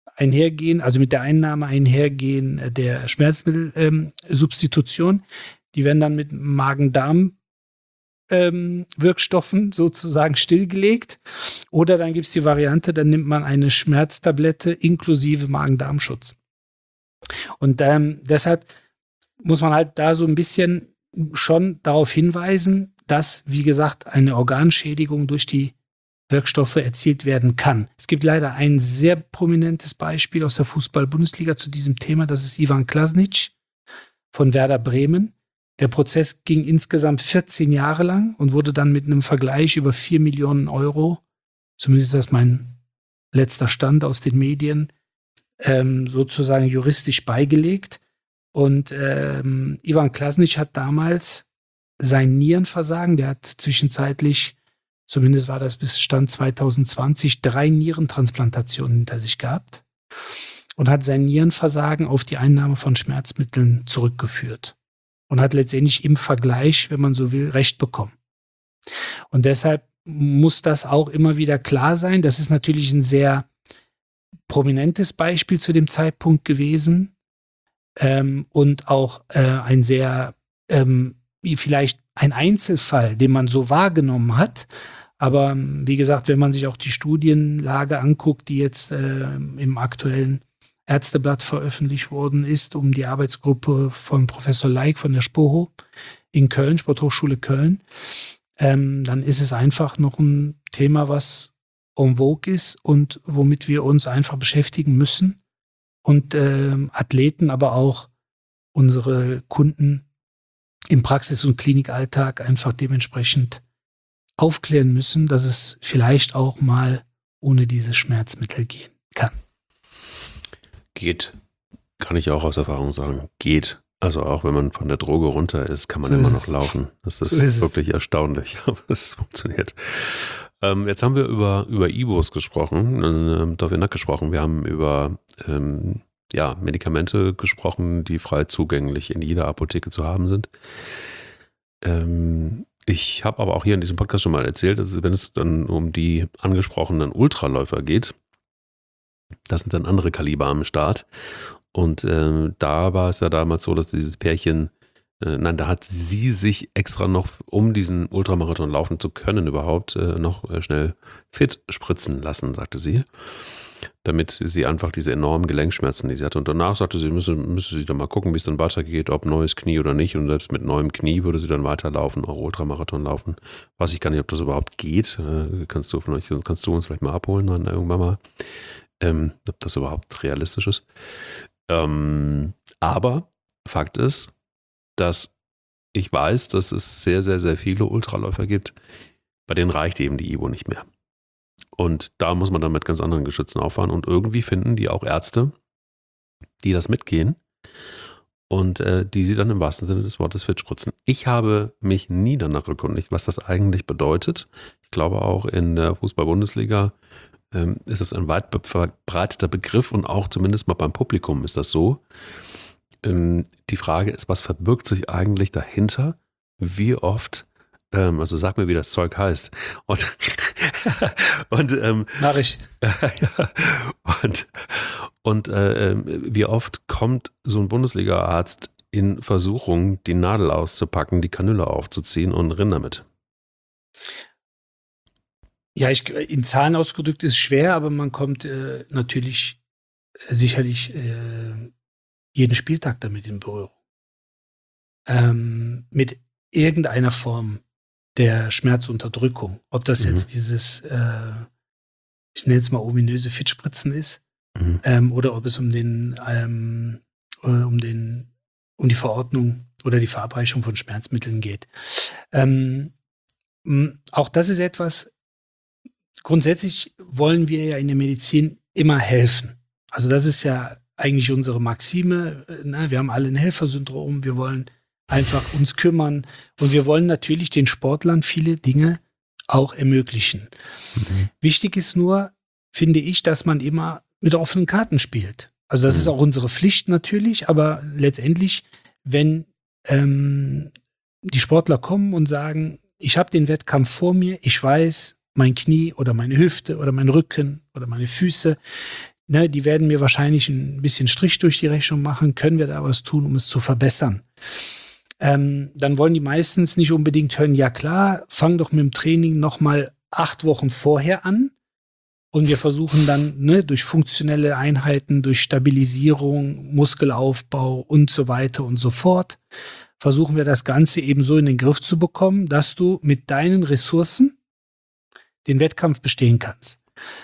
einhergehen, also mit der Einnahme einhergehen der Schmerzmittelsubstitution. Ähm, die werden dann mit Magen-Darm ähm, Wirkstoffen sozusagen stillgelegt. Oder dann gibt es die Variante, dann nimmt man eine Schmerztablette inklusive Magen-Darm-Schutz. Und ähm, deshalb muss man halt da so ein bisschen schon darauf hinweisen, dass, wie gesagt, eine Organschädigung durch die Wirkstoffe erzielt werden kann. Es gibt leider ein sehr prominentes Beispiel aus der Fußball-Bundesliga zu diesem Thema. Das ist Ivan Klasnic von Werder Bremen. Der Prozess ging insgesamt vierzehn Jahre lang und wurde dann mit einem Vergleich über vier Millionen Euro, zumindest ist das mein letzter Stand aus den Medien, ähm, sozusagen juristisch beigelegt. Und ähm, Ivan Klasnic hat damals sein Nierenversagen, der hat zwischenzeitlich, zumindest war das bis Stand zwanzig zwanzig, drei Nierentransplantationen hinter sich gehabt und hat sein Nierenversagen auf die Einnahme von Schmerzmitteln zurückgeführt und hat letztendlich im Vergleich, wenn man so will, Recht bekommen. Und deshalb muss das auch immer wieder klar sein. Das ist natürlich ein sehr prominentes Beispiel zu dem Zeitpunkt gewesen ähm, und auch äh, ein sehr, ähm, vielleicht ein Einzelfall, den man so wahrgenommen hat. Aber wie gesagt, wenn man sich auch die Studienlage anguckt, die jetzt äh, im aktuellen Ärzteblatt veröffentlicht worden ist, um die Arbeitsgruppe von Professor Leik von der SPOHO in Köln, Sporthochschule Köln, ähm, dann ist es einfach noch ein Thema, was en vogue ist und womit wir uns einfach beschäftigen müssen und äh, Athleten, aber auch unsere Kunden im Praxis- und Klinikalltag einfach dementsprechend aufklären müssen, dass es vielleicht auch mal ohne diese Schmerzmittel gehen kann. Geht. Kann ich auch aus Erfahrung sagen. Geht. Also auch wenn man von der Droge runter ist, kann man So immer ist noch es. laufen. Das ist, So ist es. wirklich erstaunlich, aber es funktioniert. Ähm, jetzt haben wir über, über Ibos gesprochen, äh, Dovinac gesprochen. Wir haben über ähm, ja, Medikamente gesprochen, die frei zugänglich in jeder Apotheke zu haben sind. Ähm, ich habe aber auch hier in diesem Podcast schon mal erzählt, dass wenn es dann um die angesprochenen Ultraläufer geht, das sind dann andere Kaliber am Start. Und äh, da war es ja damals so, dass dieses Pärchen, äh, nein, da hat sie sich extra noch, um diesen Ultramarathon laufen zu können, überhaupt äh, noch äh, schnell fit spritzen lassen, sagte sie. Damit sie einfach diese enormen Gelenkschmerzen, die sie hatte. Und danach sagte sie, müsse, müsse sie dann mal gucken, wie es dann weitergeht, ob neues Knie oder nicht. Und selbst mit neuem Knie würde sie dann weiterlaufen, auch Ultramarathon laufen. Weiß ich gar nicht, ob das überhaupt geht. Äh, kannst du vielleicht, kannst du uns vielleicht mal abholen dann irgendwann mal, ähm, ob das überhaupt realistisch ist. Ähm, aber Fakt ist, dass ich weiß, dass es sehr, sehr, sehr viele Ultraläufer gibt, bei denen reicht eben die Ibo nicht mehr. Und da muss man dann mit ganz anderen Geschützen auffahren. Und irgendwie finden die auch Ärzte, die das mitgehen und äh, die sie dann im wahrsten Sinne des Wortes fit spritzen. Ich habe mich nie danach erkundigt, was das eigentlich bedeutet. Ich glaube auch in der Fußball-Bundesliga ähm, ist es ein weit verbreiteter Begriff und auch zumindest mal beim Publikum ist das so. Ähm, die Frage ist, was verbirgt sich eigentlich dahinter? Wie oft Also sag mir, wie das Zeug heißt. Und, und ähm, Mach ich. und, und äh, wie oft kommt so ein Bundesliga-Arzt in Versuchung, die Nadel auszupacken, die Kanüle aufzuziehen und rennen damit? Ja, ich, in Zahlen ausgedrückt ist es schwer, aber man kommt äh, natürlich äh, sicherlich äh, jeden Spieltag damit in Berührung. Ähm, mit irgendeiner Form der Schmerzunterdrückung. Ob das mhm. jetzt dieses, äh, ich nenne es mal ominöse Fitspritzen ist, mhm. ähm, oder ob es um den, ähm, um den, um die Verordnung oder die Verabreichung von Schmerzmitteln geht. Ähm, auch das ist etwas, grundsätzlich wollen wir ja in der Medizin immer helfen. Also das ist ja eigentlich unsere Maxime. Ne? Wir haben alle ein Helfersyndrom, wir wollen einfach uns kümmern und wir wollen natürlich den Sportlern viele Dinge auch ermöglichen. Mhm. Wichtig ist nur, finde ich, dass man immer mit offenen Karten spielt. Also das mhm. ist auch unsere Pflicht natürlich, aber letztendlich, wenn ähm, die Sportler kommen und sagen, ich habe den Wettkampf vor mir, ich weiß, mein Knie oder meine Hüfte oder mein Rücken oder meine Füße, ne, die werden mir wahrscheinlich ein bisschen Strich durch die Rechnung machen, können wir da was tun, um es zu verbessern. Ähm, dann wollen die meistens nicht unbedingt hören, ja klar, fang doch mit dem Training nochmal acht Wochen vorher an. Und wir versuchen dann ne, durch funktionelle Einheiten, durch Stabilisierung, Muskelaufbau und so weiter und so fort, versuchen wir das Ganze eben so in den Griff zu bekommen, dass du mit deinen Ressourcen den Wettkampf bestehen kannst.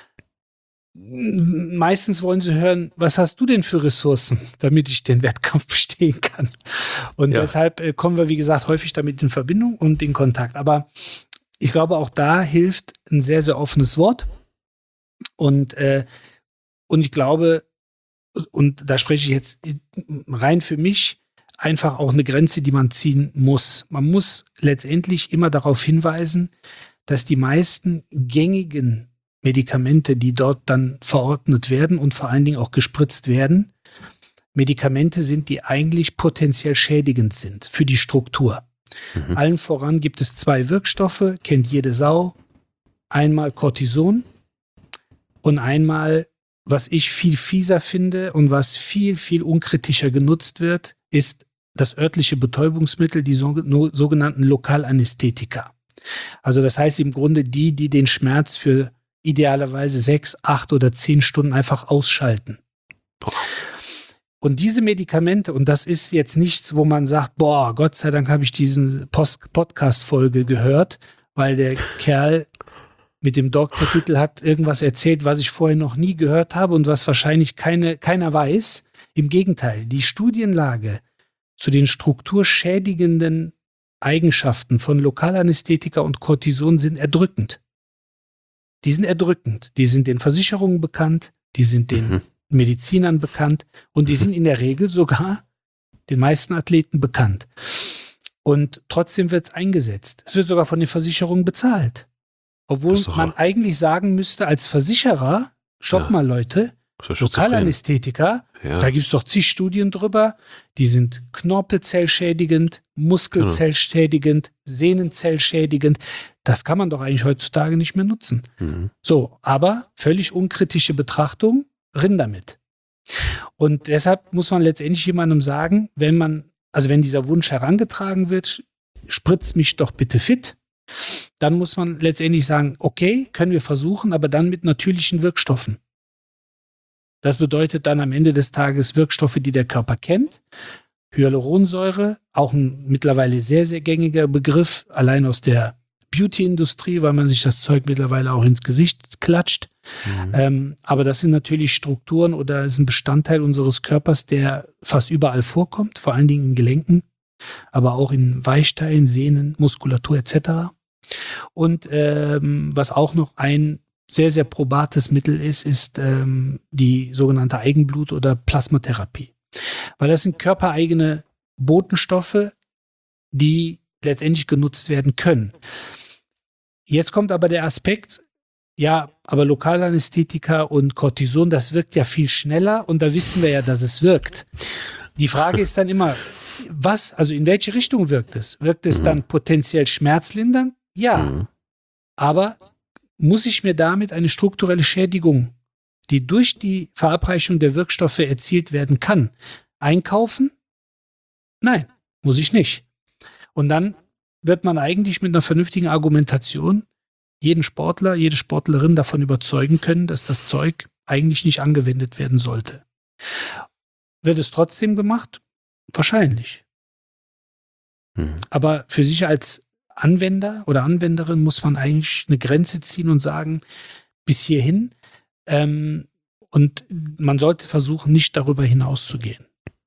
Meistens wollen sie hören, was hast du denn für Ressourcen, damit ich den Wettkampf bestehen kann? Und ja. deshalb äh, kommen wir, wie gesagt, häufig damit in Verbindung und in Kontakt. Aber ich glaube, auch da hilft ein sehr, sehr offenes Wort. Und, äh, und ich glaube, und da spreche ich jetzt rein für mich, einfach auch eine Grenze, die man ziehen muss. Man muss letztendlich immer darauf hinweisen, dass die meisten gängigen Medikamente, die dort dann verordnet werden und vor allen Dingen auch gespritzt werden, Medikamente sind, die eigentlich potenziell schädigend sind für die Struktur. Mhm. Allen voran gibt es zwei Wirkstoffe, kennt jede Sau. Einmal Cortison und einmal, was ich viel fieser finde und was viel, viel unkritischer genutzt wird, ist das örtliche Betäubungsmittel, die sogenannten Lokalanästhetika. Also das heißt im Grunde die, die den Schmerz für idealerweise sechs, acht oder zehn Stunden einfach ausschalten. Und diese Medikamente, und das ist jetzt nichts, wo man sagt, boah, Gott sei Dank habe ich diesen Post- Podcast-Folge gehört, weil der Kerl mit dem Doktortitel hat irgendwas erzählt, was ich vorher noch nie gehört habe und was wahrscheinlich keine, keiner weiß. Im Gegenteil, die Studienlage zu den strukturschädigenden Eigenschaften von Lokalanästhetika und Cortison sind erdrückend. Die sind erdrückend. Die sind den Versicherungen bekannt, die sind den mhm. Medizinern bekannt und die sind in der Regel sogar den meisten Athleten bekannt. Und trotzdem wird es eingesetzt. Es wird sogar von den Versicherungen bezahlt. Obwohl man eigentlich sagen müsste, als Versicherer, stopp ja. mal Leute, Lokalanästhetika, ja. da gibt es doch zig Studien drüber, die sind knorpelzellschädigend, muskelzellschädigend, ja. sehnenzellschädigend. Das kann man doch eigentlich heutzutage nicht mehr nutzen. Mhm. So, aber völlig unkritische Betrachtung, rin damit. Und deshalb muss man letztendlich jemandem sagen, wenn man, also wenn dieser Wunsch herangetragen wird, spritz mich doch bitte fit, dann muss man letztendlich sagen, okay, können wir versuchen, aber dann mit natürlichen Wirkstoffen. Das bedeutet dann am Ende des Tages Wirkstoffe, die der Körper kennt. Hyaluronsäure, auch ein mittlerweile sehr, sehr gängiger Begriff, allein aus der Beauty-Industrie, weil man sich das Zeug mittlerweile auch ins Gesicht klatscht. Mhm. Ähm, aber das sind natürlich Strukturen oder ist ein Bestandteil unseres Körpers, der fast überall vorkommt, vor allen Dingen in Gelenken, aber auch in Weichteilen, Sehnen, Muskulatur et cetera. Und ähm, was auch noch ein sehr, sehr probates Mittel ist, ist ähm, die sogenannte Eigenblut- oder Plasmatherapie. Weil das sind körpereigene Botenstoffe, die letztendlich genutzt werden können. Jetzt kommt aber der Aspekt, ja, aber Lokalanästhetika und Cortison, das wirkt ja viel schneller und da wissen wir ja, dass es wirkt. Die Frage ist dann immer, was, also in welche Richtung wirkt es? Wirkt es dann potenziell schmerzlindernd? Ja, mhm. aber muss ich mir damit eine strukturelle Schädigung, die durch die Verabreichung der Wirkstoffe erzielt werden kann, einkaufen? Nein, muss ich nicht. Und dann wird man eigentlich mit einer vernünftigen Argumentation jeden Sportler, jede Sportlerin davon überzeugen können, dass das Zeug eigentlich nicht angewendet werden sollte. Wird es trotzdem gemacht? Wahrscheinlich. Mhm. Aber für sich als Anwender oder Anwenderin muss man eigentlich eine Grenze ziehen und sagen, bis hierhin. Ähm, und man sollte versuchen, nicht darüber hinauszugehen.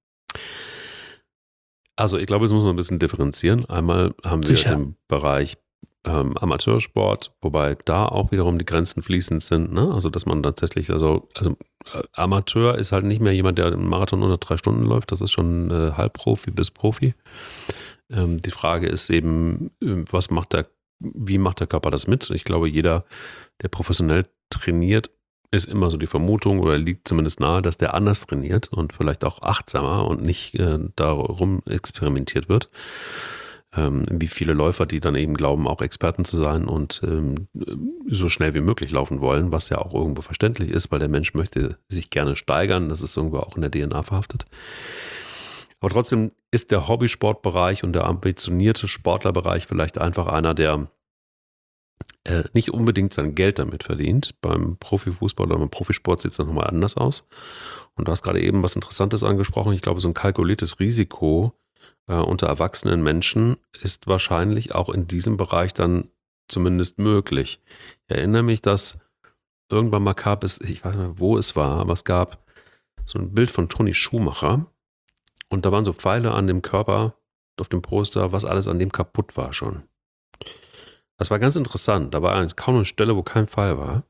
Also ich glaube, das muss man ein bisschen differenzieren. Einmal haben wir Sicher. den Bereich ähm, Amateursport, wobei da auch wiederum die Grenzen fließend sind. Ne? Also dass man tatsächlich, also, also äh, Amateur ist halt nicht mehr jemand, der einen Marathon unter drei Stunden läuft. Das ist schon äh, Halbprofi bis Profi. Ähm, die Frage ist eben, was macht der, wie macht der Körper das mit? Ich glaube, jeder, der professionell trainiert, ist immer so die Vermutung oder liegt zumindest nahe, dass der anders trainiert und vielleicht auch achtsamer und nicht äh, darum experimentiert wird. ähm, wie viele Läufer, die dann eben glauben, auch Experten zu sein und ähm, so schnell wie möglich laufen wollen, was ja auch irgendwo verständlich ist, weil der Mensch möchte sich gerne steigern, das ist irgendwo auch in der D N A verhaftet. Aber trotzdem ist der Hobbysportbereich und der ambitionierte Sportlerbereich vielleicht einfach einer, der äh, nicht unbedingt sein Geld damit verdient. Beim Profifußball oder beim Profisport sieht es dann nochmal anders aus. Und du hast gerade eben was Interessantes angesprochen. Ich glaube, so ein kalkuliertes Risiko äh, unter erwachsenen Menschen ist wahrscheinlich auch in diesem Bereich dann zumindest möglich. Ich erinnere mich, dass irgendwann mal gab es, ich weiß nicht, wo es war, aber es gab so ein Bild von Toni Schumacher und da waren so Pfeile an dem Körper, auf dem Poster, was alles an dem kaputt war schon. Das war ganz interessant. Da war eigentlich kaum eine Stelle, wo kein Pfeil war.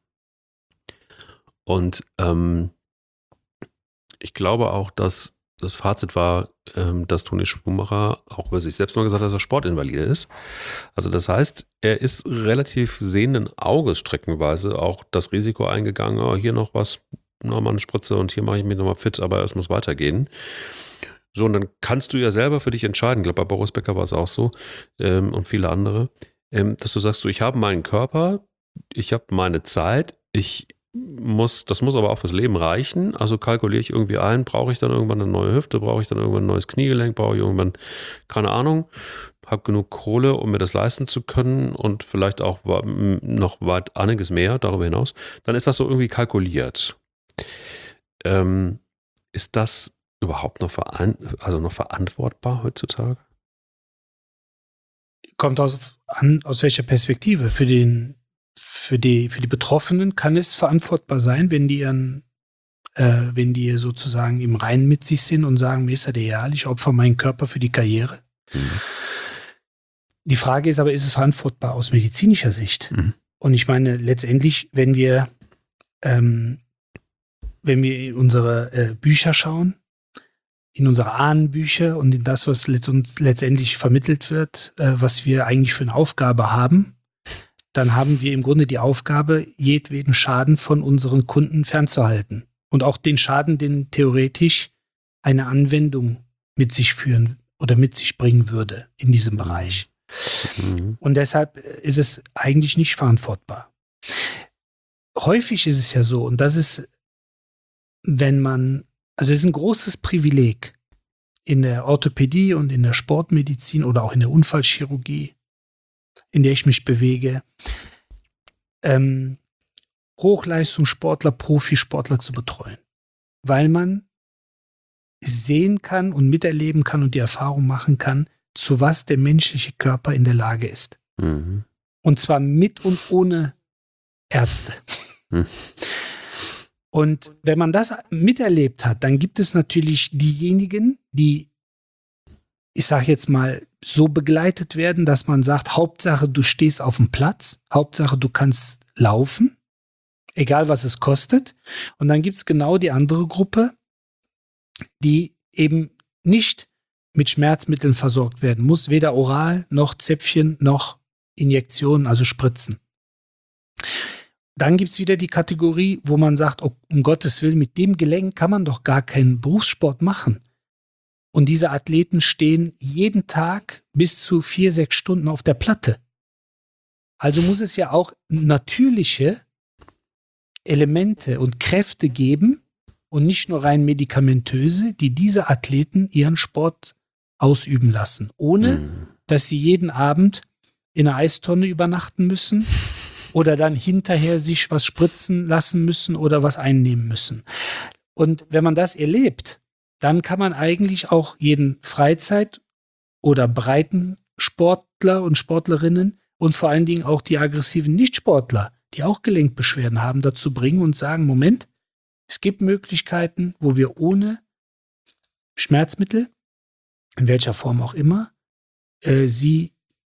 Und ähm, ich glaube auch, dass das Fazit war, ähm, dass Toni Schumacher auch über sich selbst mal gesagt hat, dass er Sportinvalide ist. Also das heißt, er ist relativ sehenden Auges streckenweise auch das Risiko eingegangen, oh, hier noch was, nochmal eine Spritze und hier mache ich mich nochmal fit, aber es muss weitergehen. So, und dann kannst du ja selber für dich entscheiden. Ich glaube, bei Boris Becker war es auch so ähm, und viele andere, ähm, dass du sagst, so, ich habe meinen Körper, ich habe meine Zeit, ich muss, das muss aber auch fürs Leben reichen. Also kalkuliere ich irgendwie ein, brauche ich dann irgendwann eine neue Hüfte, brauche ich dann irgendwann ein neues Kniegelenk, brauche ich irgendwann, keine Ahnung, habe genug Kohle, um mir das leisten zu können und vielleicht auch noch weit einiges mehr darüber hinaus. Dann ist das so irgendwie kalkuliert. Ähm, ist das überhaupt noch, veran- also noch verantwortbar heutzutage? Kommt aus, an, aus welcher Perspektive? Für den Für die, für die Betroffenen kann es verantwortbar sein, wenn die ihren, äh, wenn die sozusagen im Reinen mit sich sind und sagen, mir ist das egal, ich opfer meinen Körper für die Karriere. Mhm. Die Frage ist aber, ist es verantwortbar aus medizinischer Sicht? Mhm. Und ich meine, letztendlich, wenn wir, ähm, wenn wir in unsere äh, Bücher schauen, in unsere Ahnenbücher und in das, was let- uns letztendlich vermittelt wird, äh, was wir eigentlich für eine Aufgabe haben, dann haben wir im Grunde die Aufgabe, jedweden Schaden von unseren Kunden fernzuhalten. Und auch den Schaden, den theoretisch eine Anwendung mit sich führen oder mit sich bringen würde in diesem Bereich. Mhm. Und deshalb ist es eigentlich nicht verantwortbar. Häufig ist es ja so, und das ist, wenn man, also es ist ein großes Privileg in der Orthopädie und in der Sportmedizin oder auch in der Unfallchirurgie, in der ich mich bewege, ähm, Hochleistungssportler, Profisportler zu betreuen. Weil man sehen kann und miterleben kann und die Erfahrung machen kann, zu was der menschliche Körper in der Lage ist. Mhm. Und zwar mit und ohne Ärzte. Mhm. Und wenn man das miterlebt hat, dann gibt es natürlich diejenigen, die, ich sage jetzt mal, so begleitet werden, dass man sagt, Hauptsache du stehst auf dem Platz, Hauptsache du kannst laufen, egal was es kostet. Und dann gibt es genau die andere Gruppe, die eben nicht mit Schmerzmitteln versorgt werden muss, weder oral noch Zäpfchen noch Injektionen, also Spritzen. Dann gibt es wieder die Kategorie, wo man sagt, oh, um Gottes Willen, mit dem Gelenk kann man doch gar keinen Berufssport machen. Und diese Athleten stehen jeden Tag bis zu vier, sechs Stunden auf der Platte. Also muss es ja auch natürliche Elemente und Kräfte geben und nicht nur rein medikamentöse, die diese Athleten ihren Sport ausüben lassen, ohne mhm. dass sie jeden Abend in einer Eistonne übernachten müssen oder dann hinterher sich was spritzen lassen müssen oder was einnehmen müssen. Und wenn man das erlebt, dann kann man eigentlich auch jeden Freizeit- oder Breitensportler und Sportlerinnen und vor allen Dingen auch die aggressiven Nichtsportler, die auch Gelenkbeschwerden haben, dazu bringen und sagen, Moment, es gibt Möglichkeiten, wo wir ohne Schmerzmittel, in welcher Form auch immer, äh, sie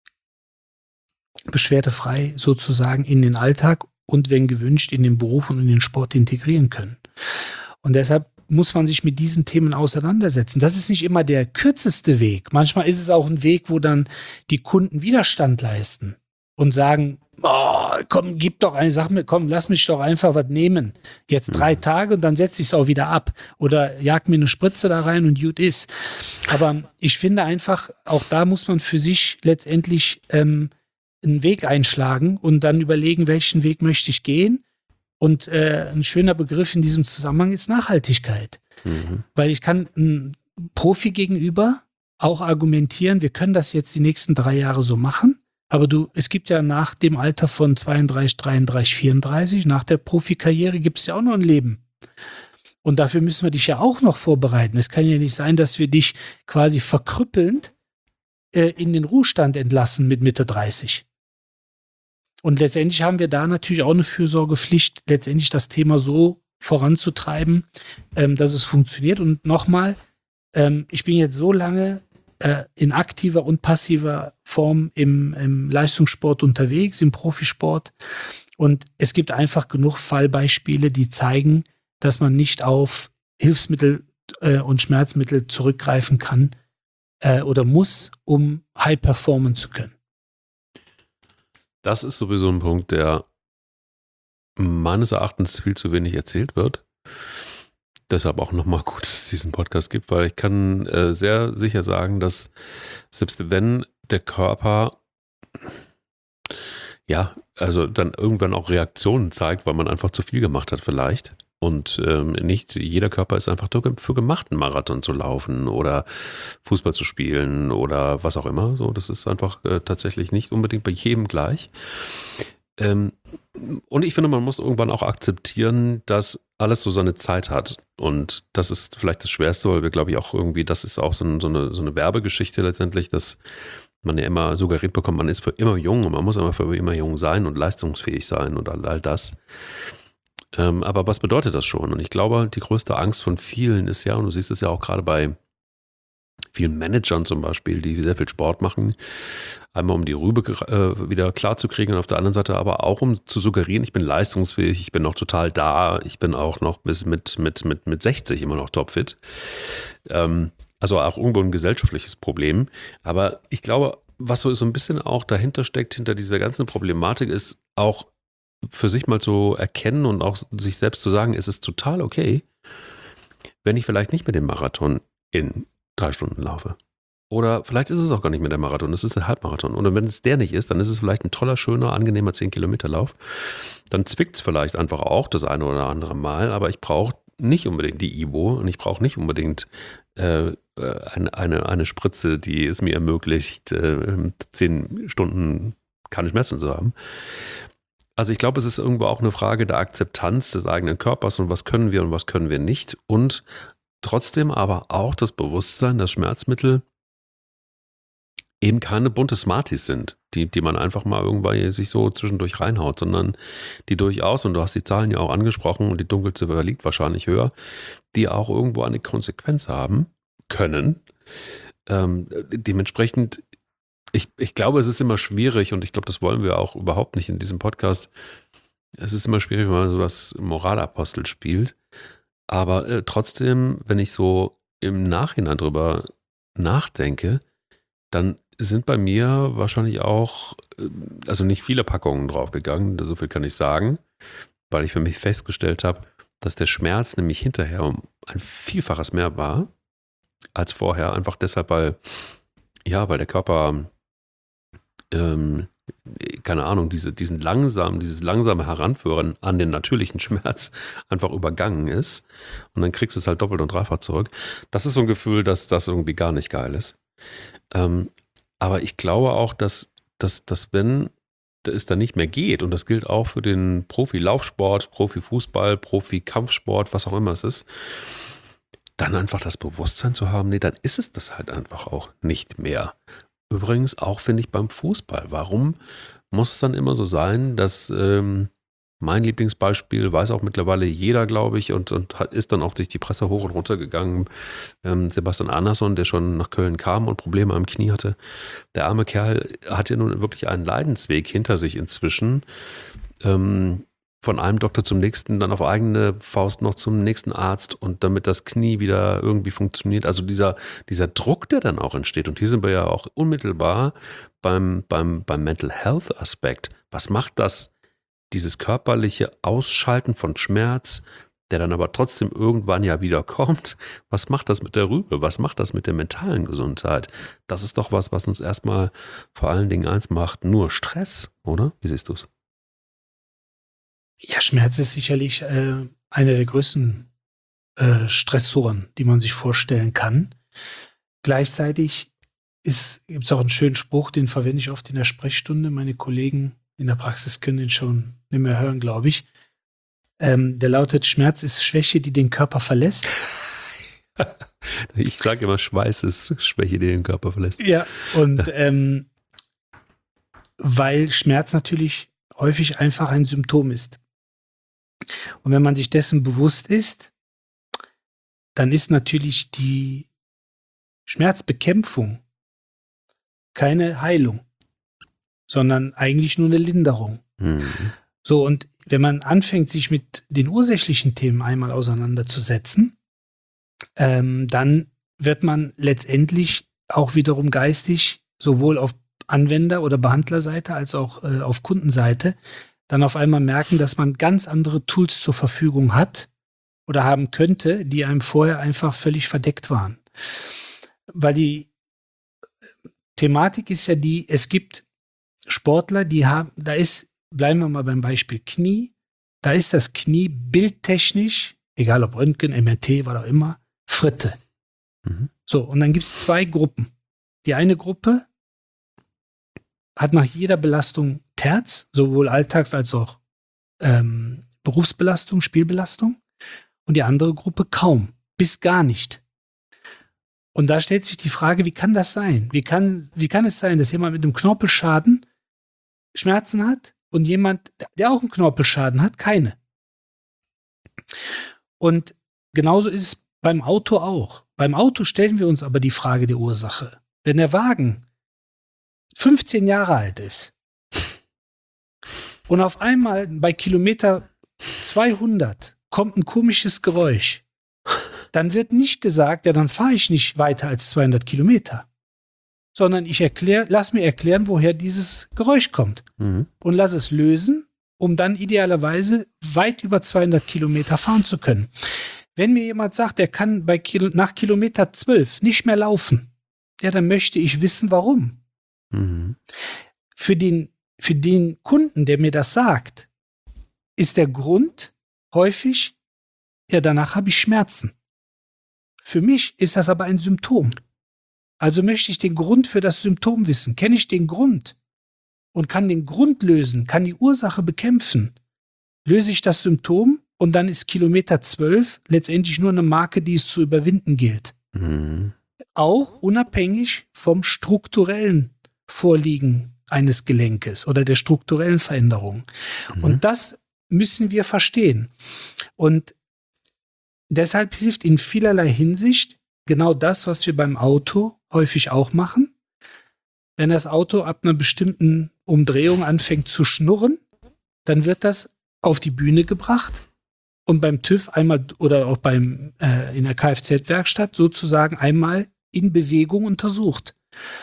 beschwerdefrei sozusagen in den Alltag und wenn gewünscht in den Beruf und in den Sport integrieren können. Und deshalb muss man sich mit diesen Themen auseinandersetzen. Das ist nicht immer der kürzeste Weg. Manchmal ist es auch ein Weg, wo dann die Kunden Widerstand leisten und sagen, oh, komm, gib doch ein, sag mir, komm, lass mich doch einfach was nehmen. Jetzt drei Mhm. Tage und dann setze ich es auch wieder ab. Oder jag mir eine Spritze da rein und gut ist. Aber ich finde einfach, auch da muss man für sich letztendlich ähm, einen Weg einschlagen und dann überlegen, welchen Weg möchte ich gehen. Und äh, ein schöner Begriff in diesem Zusammenhang ist Nachhaltigkeit. Mhm. Weil ich kann einem Profi gegenüber auch argumentieren, wir können das jetzt die nächsten drei Jahre so machen, aber du, es gibt ja nach dem Alter von zweiunddreißig, dreiunddreißig, vierunddreißig, nach der Profikarriere gibt es ja auch noch ein Leben. Und dafür müssen wir dich ja auch noch vorbereiten. Es kann ja nicht sein, dass wir dich quasi verkrüppelnd äh, in den Ruhestand entlassen mit Mitte dreißig. Und letztendlich haben wir da natürlich auch eine Fürsorgepflicht, letztendlich das Thema so voranzutreiben, ähm, dass es funktioniert. Und nochmal, ähm, ich bin jetzt so lange äh, in aktiver und passiver Form im, im Leistungssport unterwegs, im Profisport. Und es gibt einfach genug Fallbeispiele, die zeigen, dass man nicht auf Hilfsmittel äh, und Schmerzmittel zurückgreifen kann äh, oder muss, um high performen zu können. Das ist sowieso ein Punkt, der meines Erachtens viel zu wenig erzählt wird. Deshalb auch nochmal gut, dass es diesen Podcast gibt, weil ich kann äh, sehr sicher sagen, dass selbst wenn der Körper ja, also dann irgendwann auch Reaktionen zeigt, weil man einfach zu viel gemacht hat vielleicht. Und ähm, nicht jeder Körper ist einfach dafür gemacht, einen Marathon zu laufen oder Fußball zu spielen oder was auch immer. So, das ist einfach äh, tatsächlich nicht unbedingt bei jedem gleich. Ähm, und ich finde, man muss irgendwann auch akzeptieren, dass alles so seine Zeit hat. Und das ist vielleicht das Schwerste, weil wir, glaube ich, auch irgendwie, das ist auch so, ein, so, eine, so eine Werbegeschichte letztendlich, dass man ja immer suggeriert bekommt, man ist für immer jung und man muss immer für immer jung sein und leistungsfähig sein und all, all das. Ähm, aber was bedeutet das schon? Und ich glaube, die größte Angst von vielen ist ja, und du siehst es ja auch gerade bei vielen Managern zum Beispiel, die sehr viel Sport machen, einmal um die Rübe äh, wieder klar zu kriegen und auf der anderen Seite aber auch um zu suggerieren, ich bin leistungsfähig, ich bin noch total da, ich bin auch noch bis mit, mit, mit, mit sechzig immer noch topfit. Ähm, also auch irgendwo ein gesellschaftliches Problem. Aber ich glaube, was so, so ein bisschen auch dahinter steckt, hinter dieser ganzen Problematik, ist auch für sich mal zu erkennen und auch sich selbst zu sagen, es ist total okay, wenn ich vielleicht nicht mit dem Marathon in drei Stunden laufe. Oder vielleicht ist es auch gar nicht mehr der Marathon, es ist ein Halbmarathon. Und wenn es der nicht ist, dann ist es vielleicht ein toller, schöner, angenehmer zehn Kilometer Lauf. Dann zwickt es vielleicht einfach auch das eine oder andere Mal, aber ich brauche nicht unbedingt die Ibo und ich brauche nicht unbedingt äh, eine, eine, eine Spritze, die es mir ermöglicht, äh, zehn Stunden keine Schmerzen zu haben. Also ich glaube, es ist irgendwo auch eine Frage der Akzeptanz des eigenen Körpers und was können wir und was können wir nicht. Und trotzdem aber auch das Bewusstsein, dass Schmerzmittel eben keine bunte Smarties sind, die, die man einfach mal irgendwann sich so zwischendurch reinhaut, sondern die durchaus, und du hast die Zahlen ja auch angesprochen und die Dunkelziffer liegt wahrscheinlich höher, die auch irgendwo eine Konsequenz haben können. Ähm, dementsprechend Ich, ich glaube, es ist immer schwierig und ich glaube, das wollen wir auch überhaupt nicht in diesem Podcast. Es ist immer schwierig, wenn man so das Moralapostel spielt. Aber äh, trotzdem, wenn ich so im Nachhinein drüber nachdenke, dann sind bei mir wahrscheinlich auch, äh, also nicht viele Packungen draufgegangen, so viel kann ich sagen, weil ich für mich festgestellt habe, dass der Schmerz nämlich hinterher um ein Vielfaches mehr war als vorher. Einfach deshalb, weil, ja, weil der Körper Ähm, keine Ahnung, diese, diesen langsam, dieses langsame Heranführen an den natürlichen Schmerz einfach übergangen ist. Und dann kriegst du es halt doppelt und dreifach zurück. Das ist so ein Gefühl, dass das irgendwie gar nicht geil ist. Ähm, aber ich glaube auch, dass, dass, dass wenn es dann nicht mehr geht, und das gilt auch für den Profi-Laufsport, Profi-Fußball, Profi-Kampfsport, was auch immer es ist, dann einfach das Bewusstsein zu haben, nee, dann ist es das halt einfach auch nicht mehr. Übrigens auch, finde ich, beim Fußball. Warum muss es dann immer so sein, dass ähm, mein Lieblingsbeispiel, weiß auch mittlerweile jeder, glaube ich, und, und hat, ist dann auch durch die Presse hoch und runter gegangen, ähm, Sebastian Andersson, der schon nach Köln kam und Probleme am Knie hatte. Der arme Kerl hat ja nun wirklich einen Leidensweg hinter sich inzwischen. Ähm, von einem Doktor zum nächsten, dann auf eigene Faust noch zum nächsten Arzt und damit das Knie wieder irgendwie funktioniert. Also dieser, dieser Druck, der dann auch entsteht. Und hier sind wir ja auch unmittelbar beim, beim, beim Mental Health Aspekt. Was macht das, dieses körperliche Ausschalten von Schmerz, der dann aber trotzdem irgendwann ja wieder kommt? Was macht das mit der Rübe? Was macht das mit der mentalen Gesundheit? Das ist doch was, was uns erstmal vor allen Dingen eins macht, nur Stress, oder? Wie siehst du es? Ja, Schmerz ist sicherlich äh, einer der größten äh, Stressoren, die man sich vorstellen kann. Gleichzeitig gibt es auch einen schönen Spruch, den verwende ich oft in der Sprechstunde. Meine Kollegen in der Praxis können den schon nicht mehr hören, glaube ich. Ähm, der lautet: Schmerz ist Schwäche, die den Körper verlässt. Ich sage immer, Schweiß ist Schwäche, die den Körper verlässt. Ja, und ähm, weil Schmerz natürlich häufig einfach ein Symptom ist. Und wenn man sich dessen bewusst ist, dann ist natürlich die Schmerzbekämpfung keine Heilung, sondern eigentlich nur eine Linderung. Mhm. So, und wenn man anfängt, sich mit den ursächlichen Themen einmal auseinanderzusetzen, ähm, dann wird man letztendlich auch wiederum geistig sowohl auf Anwender- oder Behandlerseite als auch äh, auf Kundenseite dann auf einmal merken, dass man ganz andere Tools zur Verfügung hat oder haben könnte, die einem vorher einfach völlig verdeckt waren. Weil die Thematik ist ja die, es gibt Sportler, die haben, da ist, bleiben wir mal beim Beispiel Knie, da ist das Knie bildtechnisch, egal ob Röntgen, M R T, was auch immer, Fritte. Mhm. So, und dann gibt es zwei Gruppen. Die eine Gruppe hat nach jeder Belastung Terz, sowohl Alltags- als auch ähm, Berufsbelastung, Spielbelastung. Und die andere Gruppe kaum, bis gar nicht. Und da stellt sich die Frage, wie kann das sein? Wie kann, wie kann es sein, dass jemand mit einem Knorpelschaden Schmerzen hat und jemand, der auch einen Knorpelschaden hat, keine? Und genauso ist es beim Auto auch. Beim Auto stellen wir uns aber die Frage der Ursache. Wenn der Wagen fünfzehn Jahre alt ist und auf einmal bei Kilometer zweihundert kommt ein komisches Geräusch, dann wird nicht gesagt, ja, dann fahre ich nicht weiter als zweihundert Kilometer, sondern ich erkläre, lass mir erklären, woher dieses Geräusch kommt Mhm. und lass es lösen, um dann idealerweise weit über zweihundert Kilometer fahren zu können. Wenn mir jemand sagt, er kann bei Kilo, nach Kilometer zwölf nicht mehr laufen, ja, dann möchte ich wissen, warum. Mhm. Für den, für den Kunden, der mir das sagt, ist der Grund häufig, ja, danach habe ich Schmerzen. Für mich ist das aber ein Symptom. Also möchte ich den Grund für das Symptom wissen. Kenne ich den Grund und kann den Grund lösen, kann die Ursache bekämpfen, löse ich das Symptom und dann ist Kilometer zwölf letztendlich nur eine Marke, die es zu überwinden gilt. Mhm. Auch unabhängig vom strukturellen Vorliegen eines Gelenkes oder der strukturellen Veränderung. Mhm. Und das müssen wir verstehen. Und deshalb hilft in vielerlei Hinsicht genau das, was wir beim Auto häufig auch machen. Wenn das Auto ab einer bestimmten Umdrehung anfängt zu schnurren, dann wird das auf die Bühne gebracht und beim TÜV einmal oder auch beim, äh, in der Kfz-Werkstatt sozusagen einmal in Bewegung untersucht.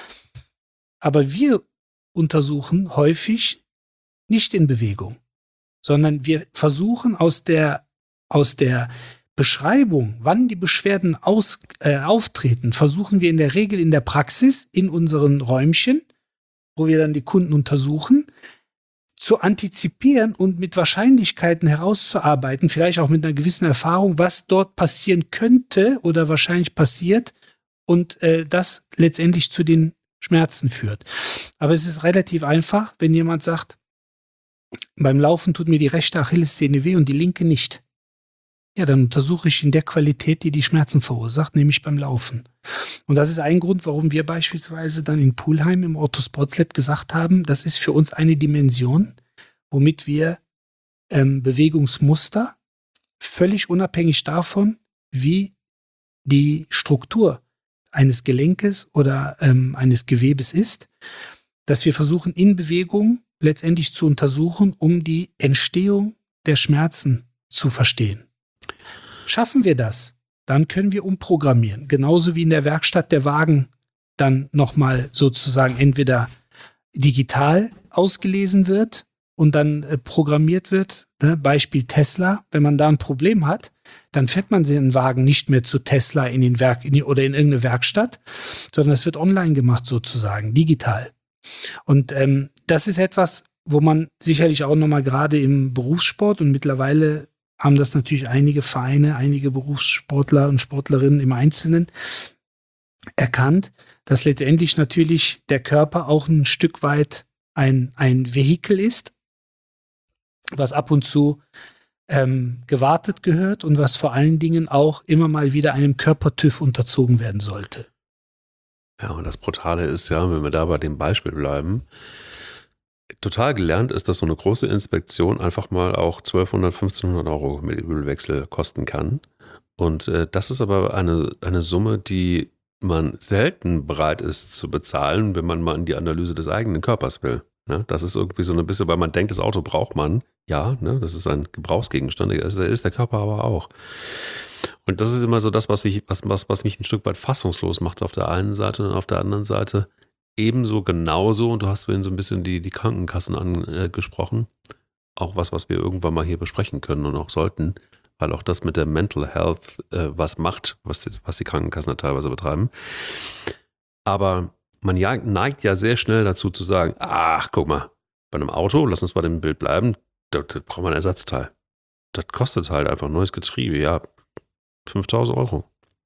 Aber wir untersuchen häufig nicht in Bewegung, sondern wir versuchen aus der, aus der Beschreibung, wann die Beschwerden aus, äh, auftreten, versuchen wir in der Regel in der Praxis, in unseren Räumchen, wo wir dann die Kunden untersuchen, zu antizipieren und mit Wahrscheinlichkeiten herauszuarbeiten, vielleicht auch mit einer gewissen Erfahrung, was dort passieren könnte oder wahrscheinlich passiert und äh, das letztendlich zu den Schmerzen führt. Aber es ist relativ einfach, wenn jemand sagt, beim Laufen tut mir die rechte Achillessehne weh und die linke nicht. Ja, dann untersuche ich in der Qualität, die die Schmerzen verursacht, nämlich beim Laufen. Und das ist ein Grund, warum wir beispielsweise dann in Pulheim im Ortho Sports Lab gesagt haben, das ist für uns eine Dimension, womit wir ähm, Bewegungsmuster völlig unabhängig davon, wie die Struktur eines Gelenkes oder ähm, eines Gewebes ist, dass wir versuchen, in Bewegung letztendlich zu untersuchen, um die Entstehung der Schmerzen zu verstehen. Schaffen wir das, dann können wir umprogrammieren. Genauso wie in der Werkstatt der Wagen dann nochmal sozusagen entweder digital ausgelesen wird und dann äh, programmiert wird. Ne? Beispiel Tesla, wenn man da ein Problem hat, dann fährt man den Wagen nicht mehr zu Tesla in den Werk in die, oder in irgendeine Werkstatt, sondern es wird online gemacht sozusagen, digital. Und ähm, das ist etwas, wo man sicherlich auch nochmal gerade im Berufssport, und mittlerweile haben das natürlich einige Vereine, einige Berufssportler und Sportlerinnen im Einzelnen erkannt, dass letztendlich natürlich der Körper auch ein Stück weit ein, ein Vehikel ist, was ab und zu ähm, gewartet gehört und was vor allen Dingen auch immer mal wieder einem Körper-TÜV unterzogen werden sollte. Ja, und das Brutale ist ja, wenn wir da bei dem Beispiel bleiben, total gelernt ist, dass so eine große Inspektion einfach mal auch zwölfhundert, fünfzehnhundert Euro mit Ölwechsel kosten kann. Und äh, das ist aber eine, eine Summe, die man selten bereit ist zu bezahlen, wenn man mal in die Analyse des eigenen Körpers will. Ne? Das ist irgendwie so ein bisschen, weil man denkt, das Auto braucht man. Ja, ne? Das ist ein Gebrauchsgegenstand, das ist der Körper aber auch. Und das ist immer so das, was mich, was, was, was mich ein Stück weit fassungslos macht auf der einen Seite und auf der anderen Seite ebenso genauso, und du hast vorhin so ein bisschen die, die Krankenkassen angesprochen, auch was, was wir irgendwann mal hier besprechen können und auch sollten, weil auch das mit der Mental Health äh, was macht, was die, was die Krankenkassen da teilweise betreiben. Aber man ja, neigt ja sehr schnell dazu zu sagen, ach, guck mal, bei einem Auto, lass uns bei dem Bild bleiben, da, da braucht man ein Ersatzteil. Das kostet halt einfach neues Getriebe, ja, fünftausend Euro.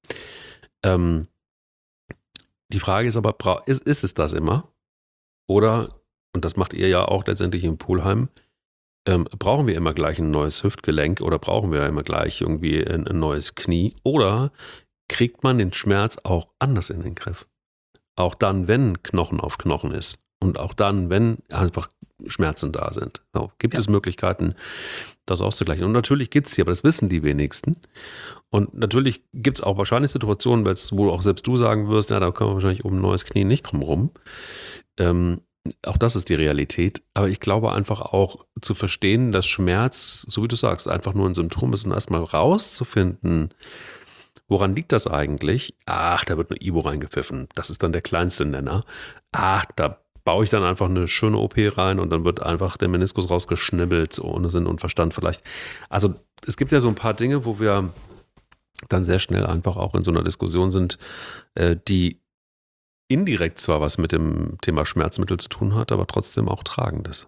Ähm, die Frage ist aber, ist, ist es das immer? Oder, und das macht ihr ja auch letztendlich in Pulheim, ähm, brauchen wir immer gleich ein neues Hüftgelenk oder brauchen wir immer gleich irgendwie ein, ein neues Knie? Oder kriegt man den Schmerz auch anders in den Griff? Auch dann, wenn Knochen auf Knochen ist und auch dann, wenn einfach Schmerzen da sind. So, gibt ja. es Möglichkeiten, das auszugleichen. Und natürlich gibt es die, aber das wissen die wenigsten. Und natürlich gibt es auch wahrscheinlich Situationen, wo auch selbst du sagen wirst, ja, da können wir wahrscheinlich um ein neues Knie nicht drum rum. Ähm, auch das ist die Realität. Aber ich glaube einfach auch zu verstehen, dass Schmerz, so wie du sagst, einfach nur ein Symptom ist und erstmal rauszufinden, woran liegt das eigentlich? Ach, da wird eine Ibo reingepfiffen. Das ist dann der kleinste Nenner. Ach, da baue ich dann einfach eine schöne O P rein und dann wird einfach der Meniskus rausgeschnibbelt, ohne Sinn und Verstand vielleicht. Also es gibt ja so ein paar Dinge, wo wir dann sehr schnell einfach auch in so einer Diskussion sind, äh, die indirekt zwar was mit dem Thema Schmerzmittel zu tun hat, aber trotzdem auch tragend ist.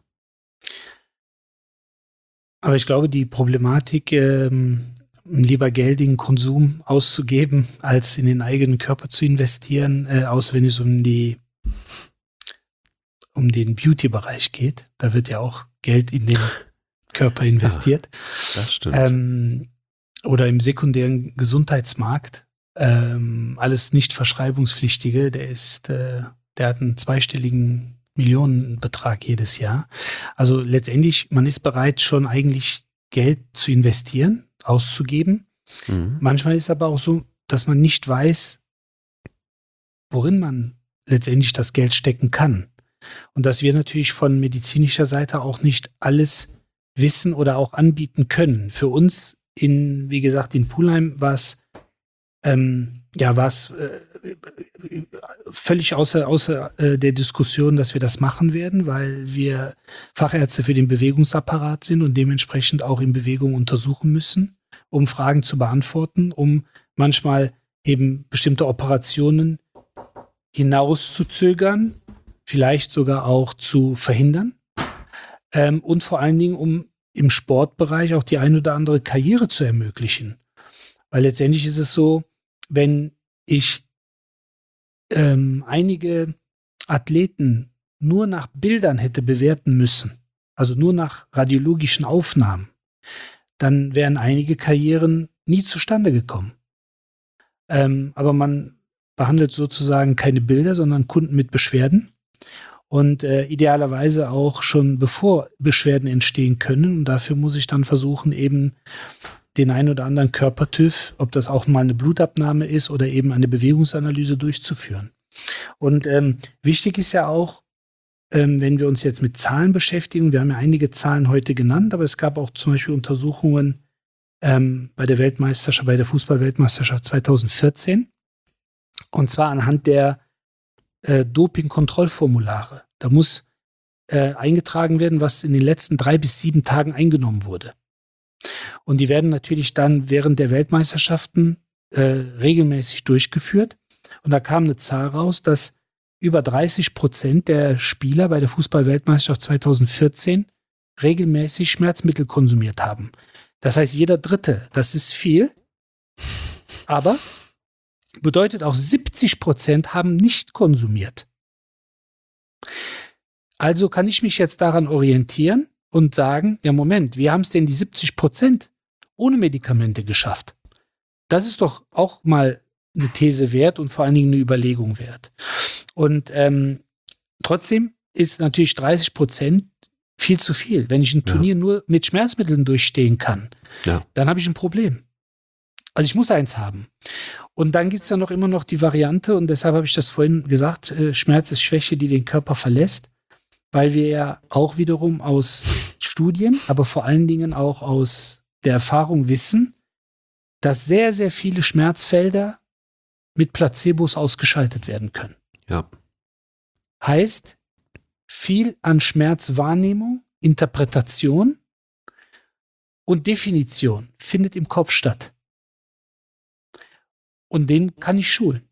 Aber ich glaube, die Problematik, ähm, lieber Geld in Konsum auszugeben, als in den eigenen Körper zu investieren, äh, außer wenn es um die um den Beauty-Bereich geht. Da wird ja auch Geld in den Körper investiert. Ja, das stimmt. Ähm, oder im sekundären Gesundheitsmarkt. Ähm, alles nicht verschreibungspflichtige, der ist, äh, der hat einen zweistelligen Millionenbetrag jedes Jahr. Also letztendlich, man ist bereit, schon eigentlich Geld zu investieren, auszugeben. Mhm. Manchmal ist es aber auch so, dass man nicht weiß, worin man letztendlich das Geld stecken kann. Und dass wir natürlich von medizinischer Seite auch nicht alles wissen oder auch anbieten können. Für uns in, wie gesagt, in Pulheim war es ähm, ja, war es äh, völlig außer, außer äh, der Diskussion, dass wir das machen werden, weil wir Fachärzte für den Bewegungsapparat sind und dementsprechend auch in Bewegung untersuchen müssen, um Fragen zu beantworten, um manchmal eben bestimmte Operationen hinauszuzögern, vielleicht sogar auch zu verhindern. Ähm, und vor allen Dingen, um im Sportbereich auch die ein oder andere Karriere zu ermöglichen. Weil letztendlich ist es so, wenn ich ähm, einige Athleten nur nach Bildern hätte bewerten müssen, also nur nach radiologischen Aufnahmen, dann wären einige Karrieren nie zustande gekommen. Ähm, aber man behandelt sozusagen keine Bilder, sondern Kunden mit Beschwerden. Und äh, idealerweise auch schon bevor Beschwerden entstehen können. Und dafür muss ich dann versuchen, eben den ein oder anderen Körper-TÜV, ob das auch mal eine Blutabnahme ist oder eben eine Bewegungsanalyse durchzuführen. Und ähm, wichtig ist ja auch, ähm, wenn wir uns jetzt mit Zahlen beschäftigen, wir haben ja einige Zahlen heute genannt, aber es gab auch zum Beispiel Untersuchungen ähm, bei der Weltmeisterschaft, bei der Fußball-Weltmeisterschaft zweitausendvierzehn. Und zwar anhand der äh, Doping-Kontrollformulare. Da muss äh, eingetragen werden, was in den letzten drei bis sieben Tagen eingenommen wurde. Und die werden natürlich dann während der Weltmeisterschaften äh, regelmäßig durchgeführt. Und da kam eine Zahl raus, dass über dreißig Prozent der Spieler bei der Fußball-Weltmeisterschaft zweitausendvierzehn regelmäßig Schmerzmittel konsumiert haben. Das heißt, jeder Dritte, das ist viel, aber bedeutet auch siebzig Prozent haben nicht konsumiert. Also kann ich mich jetzt daran orientieren und sagen, ja Moment, wie haben es denn die siebzig Prozent ohne Medikamente geschafft? Das ist doch auch mal eine These wert und vor allen Dingen eine Überlegung wert. Und ähm, trotzdem ist natürlich dreißig Prozent viel zu viel. Wenn ich ein Turnier ja. nur mit Schmerzmitteln durchstehen kann, ja. dann habe ich ein Problem. Also ich muss eins haben. Und dann gibt es ja noch immer noch die Variante, und deshalb habe ich das vorhin gesagt, äh, Schmerz ist Schwäche, die den Körper verlässt, weil wir ja auch wiederum aus Studien, aber vor allen Dingen auch aus der Erfahrung wissen, dass sehr, sehr viele Schmerzfelder mit Placebos ausgeschaltet werden können. Ja. Heißt, viel an Schmerzwahrnehmung, Interpretation und Definition findet im Kopf statt. Und den kann ich schulen.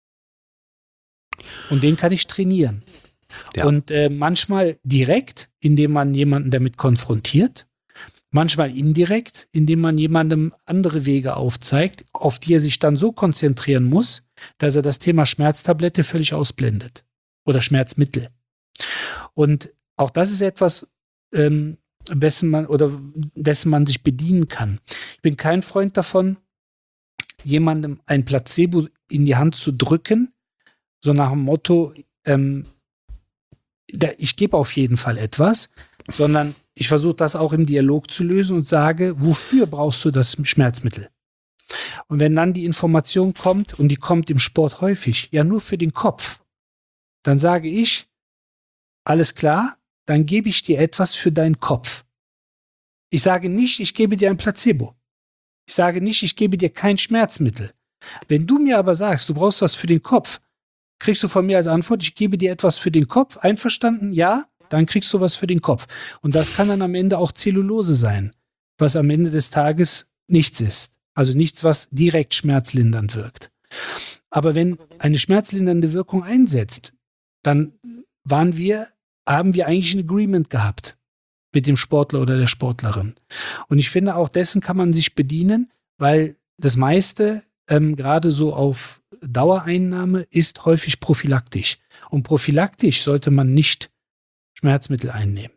Und den kann ich trainieren. Ja. Und äh, manchmal direkt, indem man jemanden damit konfrontiert, manchmal indirekt, indem man jemandem andere Wege aufzeigt, auf die er sich dann so konzentrieren muss, dass er das Thema Schmerztablette völlig ausblendet. Oder Schmerzmittel. Und auch das ist etwas, ähm, dessen man, oder dessen man sich bedienen kann. Ich bin kein Freund davon, jemandem ein Placebo in die Hand zu drücken, so nach dem Motto, ähm, da, ich gebe auf jeden Fall etwas, sondern ich versuche das auch im Dialog zu lösen und sage, wofür brauchst du das Schmerzmittel? Und wenn dann die Information kommt, und die kommt im Sport häufig, ja nur für den Kopf, dann sage ich, alles klar, dann gebe ich dir etwas für deinen Kopf. Ich sage nicht, ich gebe dir ein Placebo. Ich sage nicht, ich gebe dir kein Schmerzmittel. Wenn du mir aber sagst, du brauchst was für den Kopf, kriegst du von mir als Antwort, ich gebe dir etwas für den Kopf, einverstanden? Ja, dann kriegst du was für den Kopf. Und das kann dann am Ende auch Zellulose sein, was am Ende des Tages nichts ist. Also nichts, was direkt schmerzlindernd wirkt. Aber wenn eine schmerzlindernde Wirkung einsetzt, dann waren wir, haben wir eigentlich ein Agreement gehabt mit dem Sportler oder der Sportlerin. Und ich finde, auch dessen kann man sich bedienen, weil das meiste, ähm, gerade so auf Dauereinnahme, ist häufig prophylaktisch. Und prophylaktisch sollte man nicht Schmerzmittel einnehmen.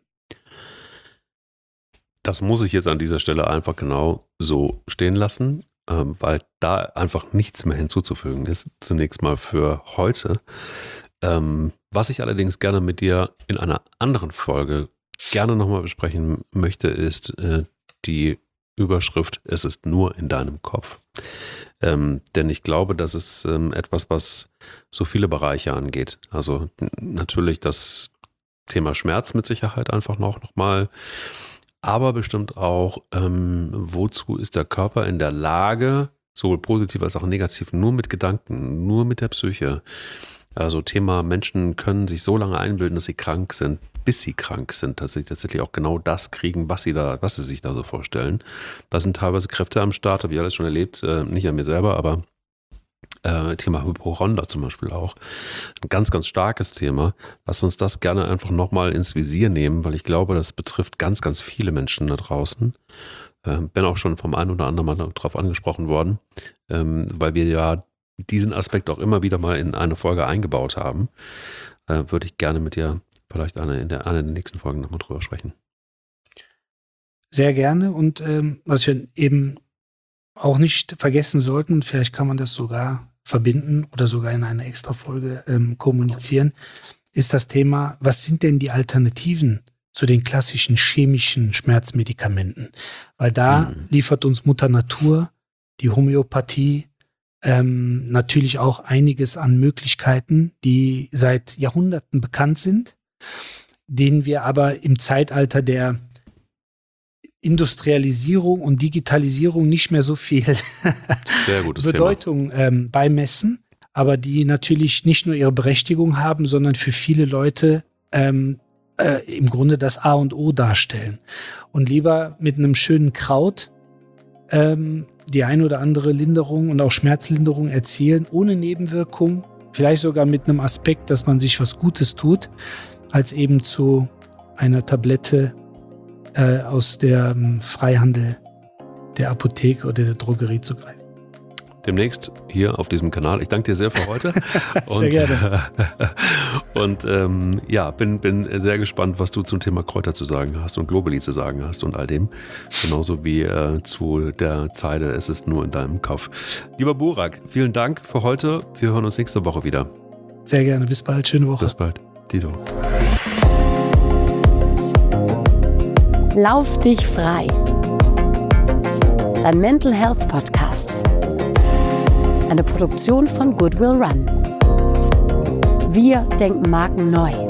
Das muss ich jetzt an dieser Stelle einfach genau so stehen lassen, ähm, weil da einfach nichts mehr hinzuzufügen ist. Zunächst mal für heute. Ähm, was ich allerdings gerne mit dir in einer anderen Folge gerne nochmal besprechen möchte, ist äh, die Überschrift, es ist nur in deinem Kopf. Ähm, denn ich glaube, das ist ähm, etwas, was so viele Bereiche angeht. Also n- natürlich das Thema Schmerz mit Sicherheit einfach noch, noch mal, aber bestimmt auch, ähm, wozu ist der Körper in der Lage, sowohl positiv als auch negativ, nur mit Gedanken, nur mit der Psyche. Also Thema, Menschen können sich so lange einbilden, dass sie krank sind, bis sie krank sind, dass sie tatsächlich auch genau das kriegen, was sie da, was sie sich da so vorstellen. Da sind teilweise Kräfte am Start, habe ich alles schon erlebt, äh, nicht an mir selber, aber äh, Thema Hypochonder zum Beispiel auch. Ein ganz, ganz starkes Thema. Lass uns das gerne einfach nochmal ins Visier nehmen, weil ich glaube, das betrifft ganz, ganz viele Menschen da draußen. Äh, bin auch schon vom einen oder anderen Mal darauf angesprochen worden, ähm, weil wir ja diesen Aspekt auch immer wieder mal in eine Folge eingebaut haben, äh, würde ich gerne mit dir vielleicht eine, in der, eine der nächsten Folgen nochmal drüber sprechen. Sehr gerne. Und ähm, was wir eben auch nicht vergessen sollten, und vielleicht kann man das sogar verbinden oder sogar in einer extra Folge ähm, kommunizieren, ist das Thema, was sind denn die Alternativen zu den klassischen chemischen Schmerzmedikamenten? Weil da mhm. liefert uns Mutter Natur, die Homöopathie, Ähm, natürlich auch einiges an Möglichkeiten, die seit Jahrhunderten bekannt sind, den wir aber im Zeitalter der Industrialisierung und Digitalisierung nicht mehr so viel Sehr gutes Bedeutung ähm, beimessen, aber die natürlich nicht nur ihre Berechtigung haben, sondern für viele Leute ähm, äh, im Grunde das A und O darstellen. Und lieber mit einem schönen Kraut ähm, die ein oder andere Linderung und auch Schmerzlinderung erzielen, ohne Nebenwirkung, vielleicht sogar mit einem Aspekt, dass man sich was Gutes tut, als eben zu einer Tablette äh, aus dem Freihandel der Apotheke oder der Drogerie zu greifen. Demnächst hier auf diesem Kanal. Ich danke dir sehr für heute. Und, sehr gerne. Und ähm, ja, bin, bin sehr gespannt, was du zum Thema Kräuter zu sagen hast und Globally zu sagen hast und all dem. Genauso wie äh, zu der Zeile, es ist nur in deinem Kopf. Lieber Burak, vielen Dank für heute. Wir hören uns nächste Woche wieder. Sehr gerne. Bis bald. Schöne Woche. Bis bald. Tito. Lauf dich frei. Dein Mental Health Podcast. Eine Produktion von Goodwill Run. Wir denken Marken neu.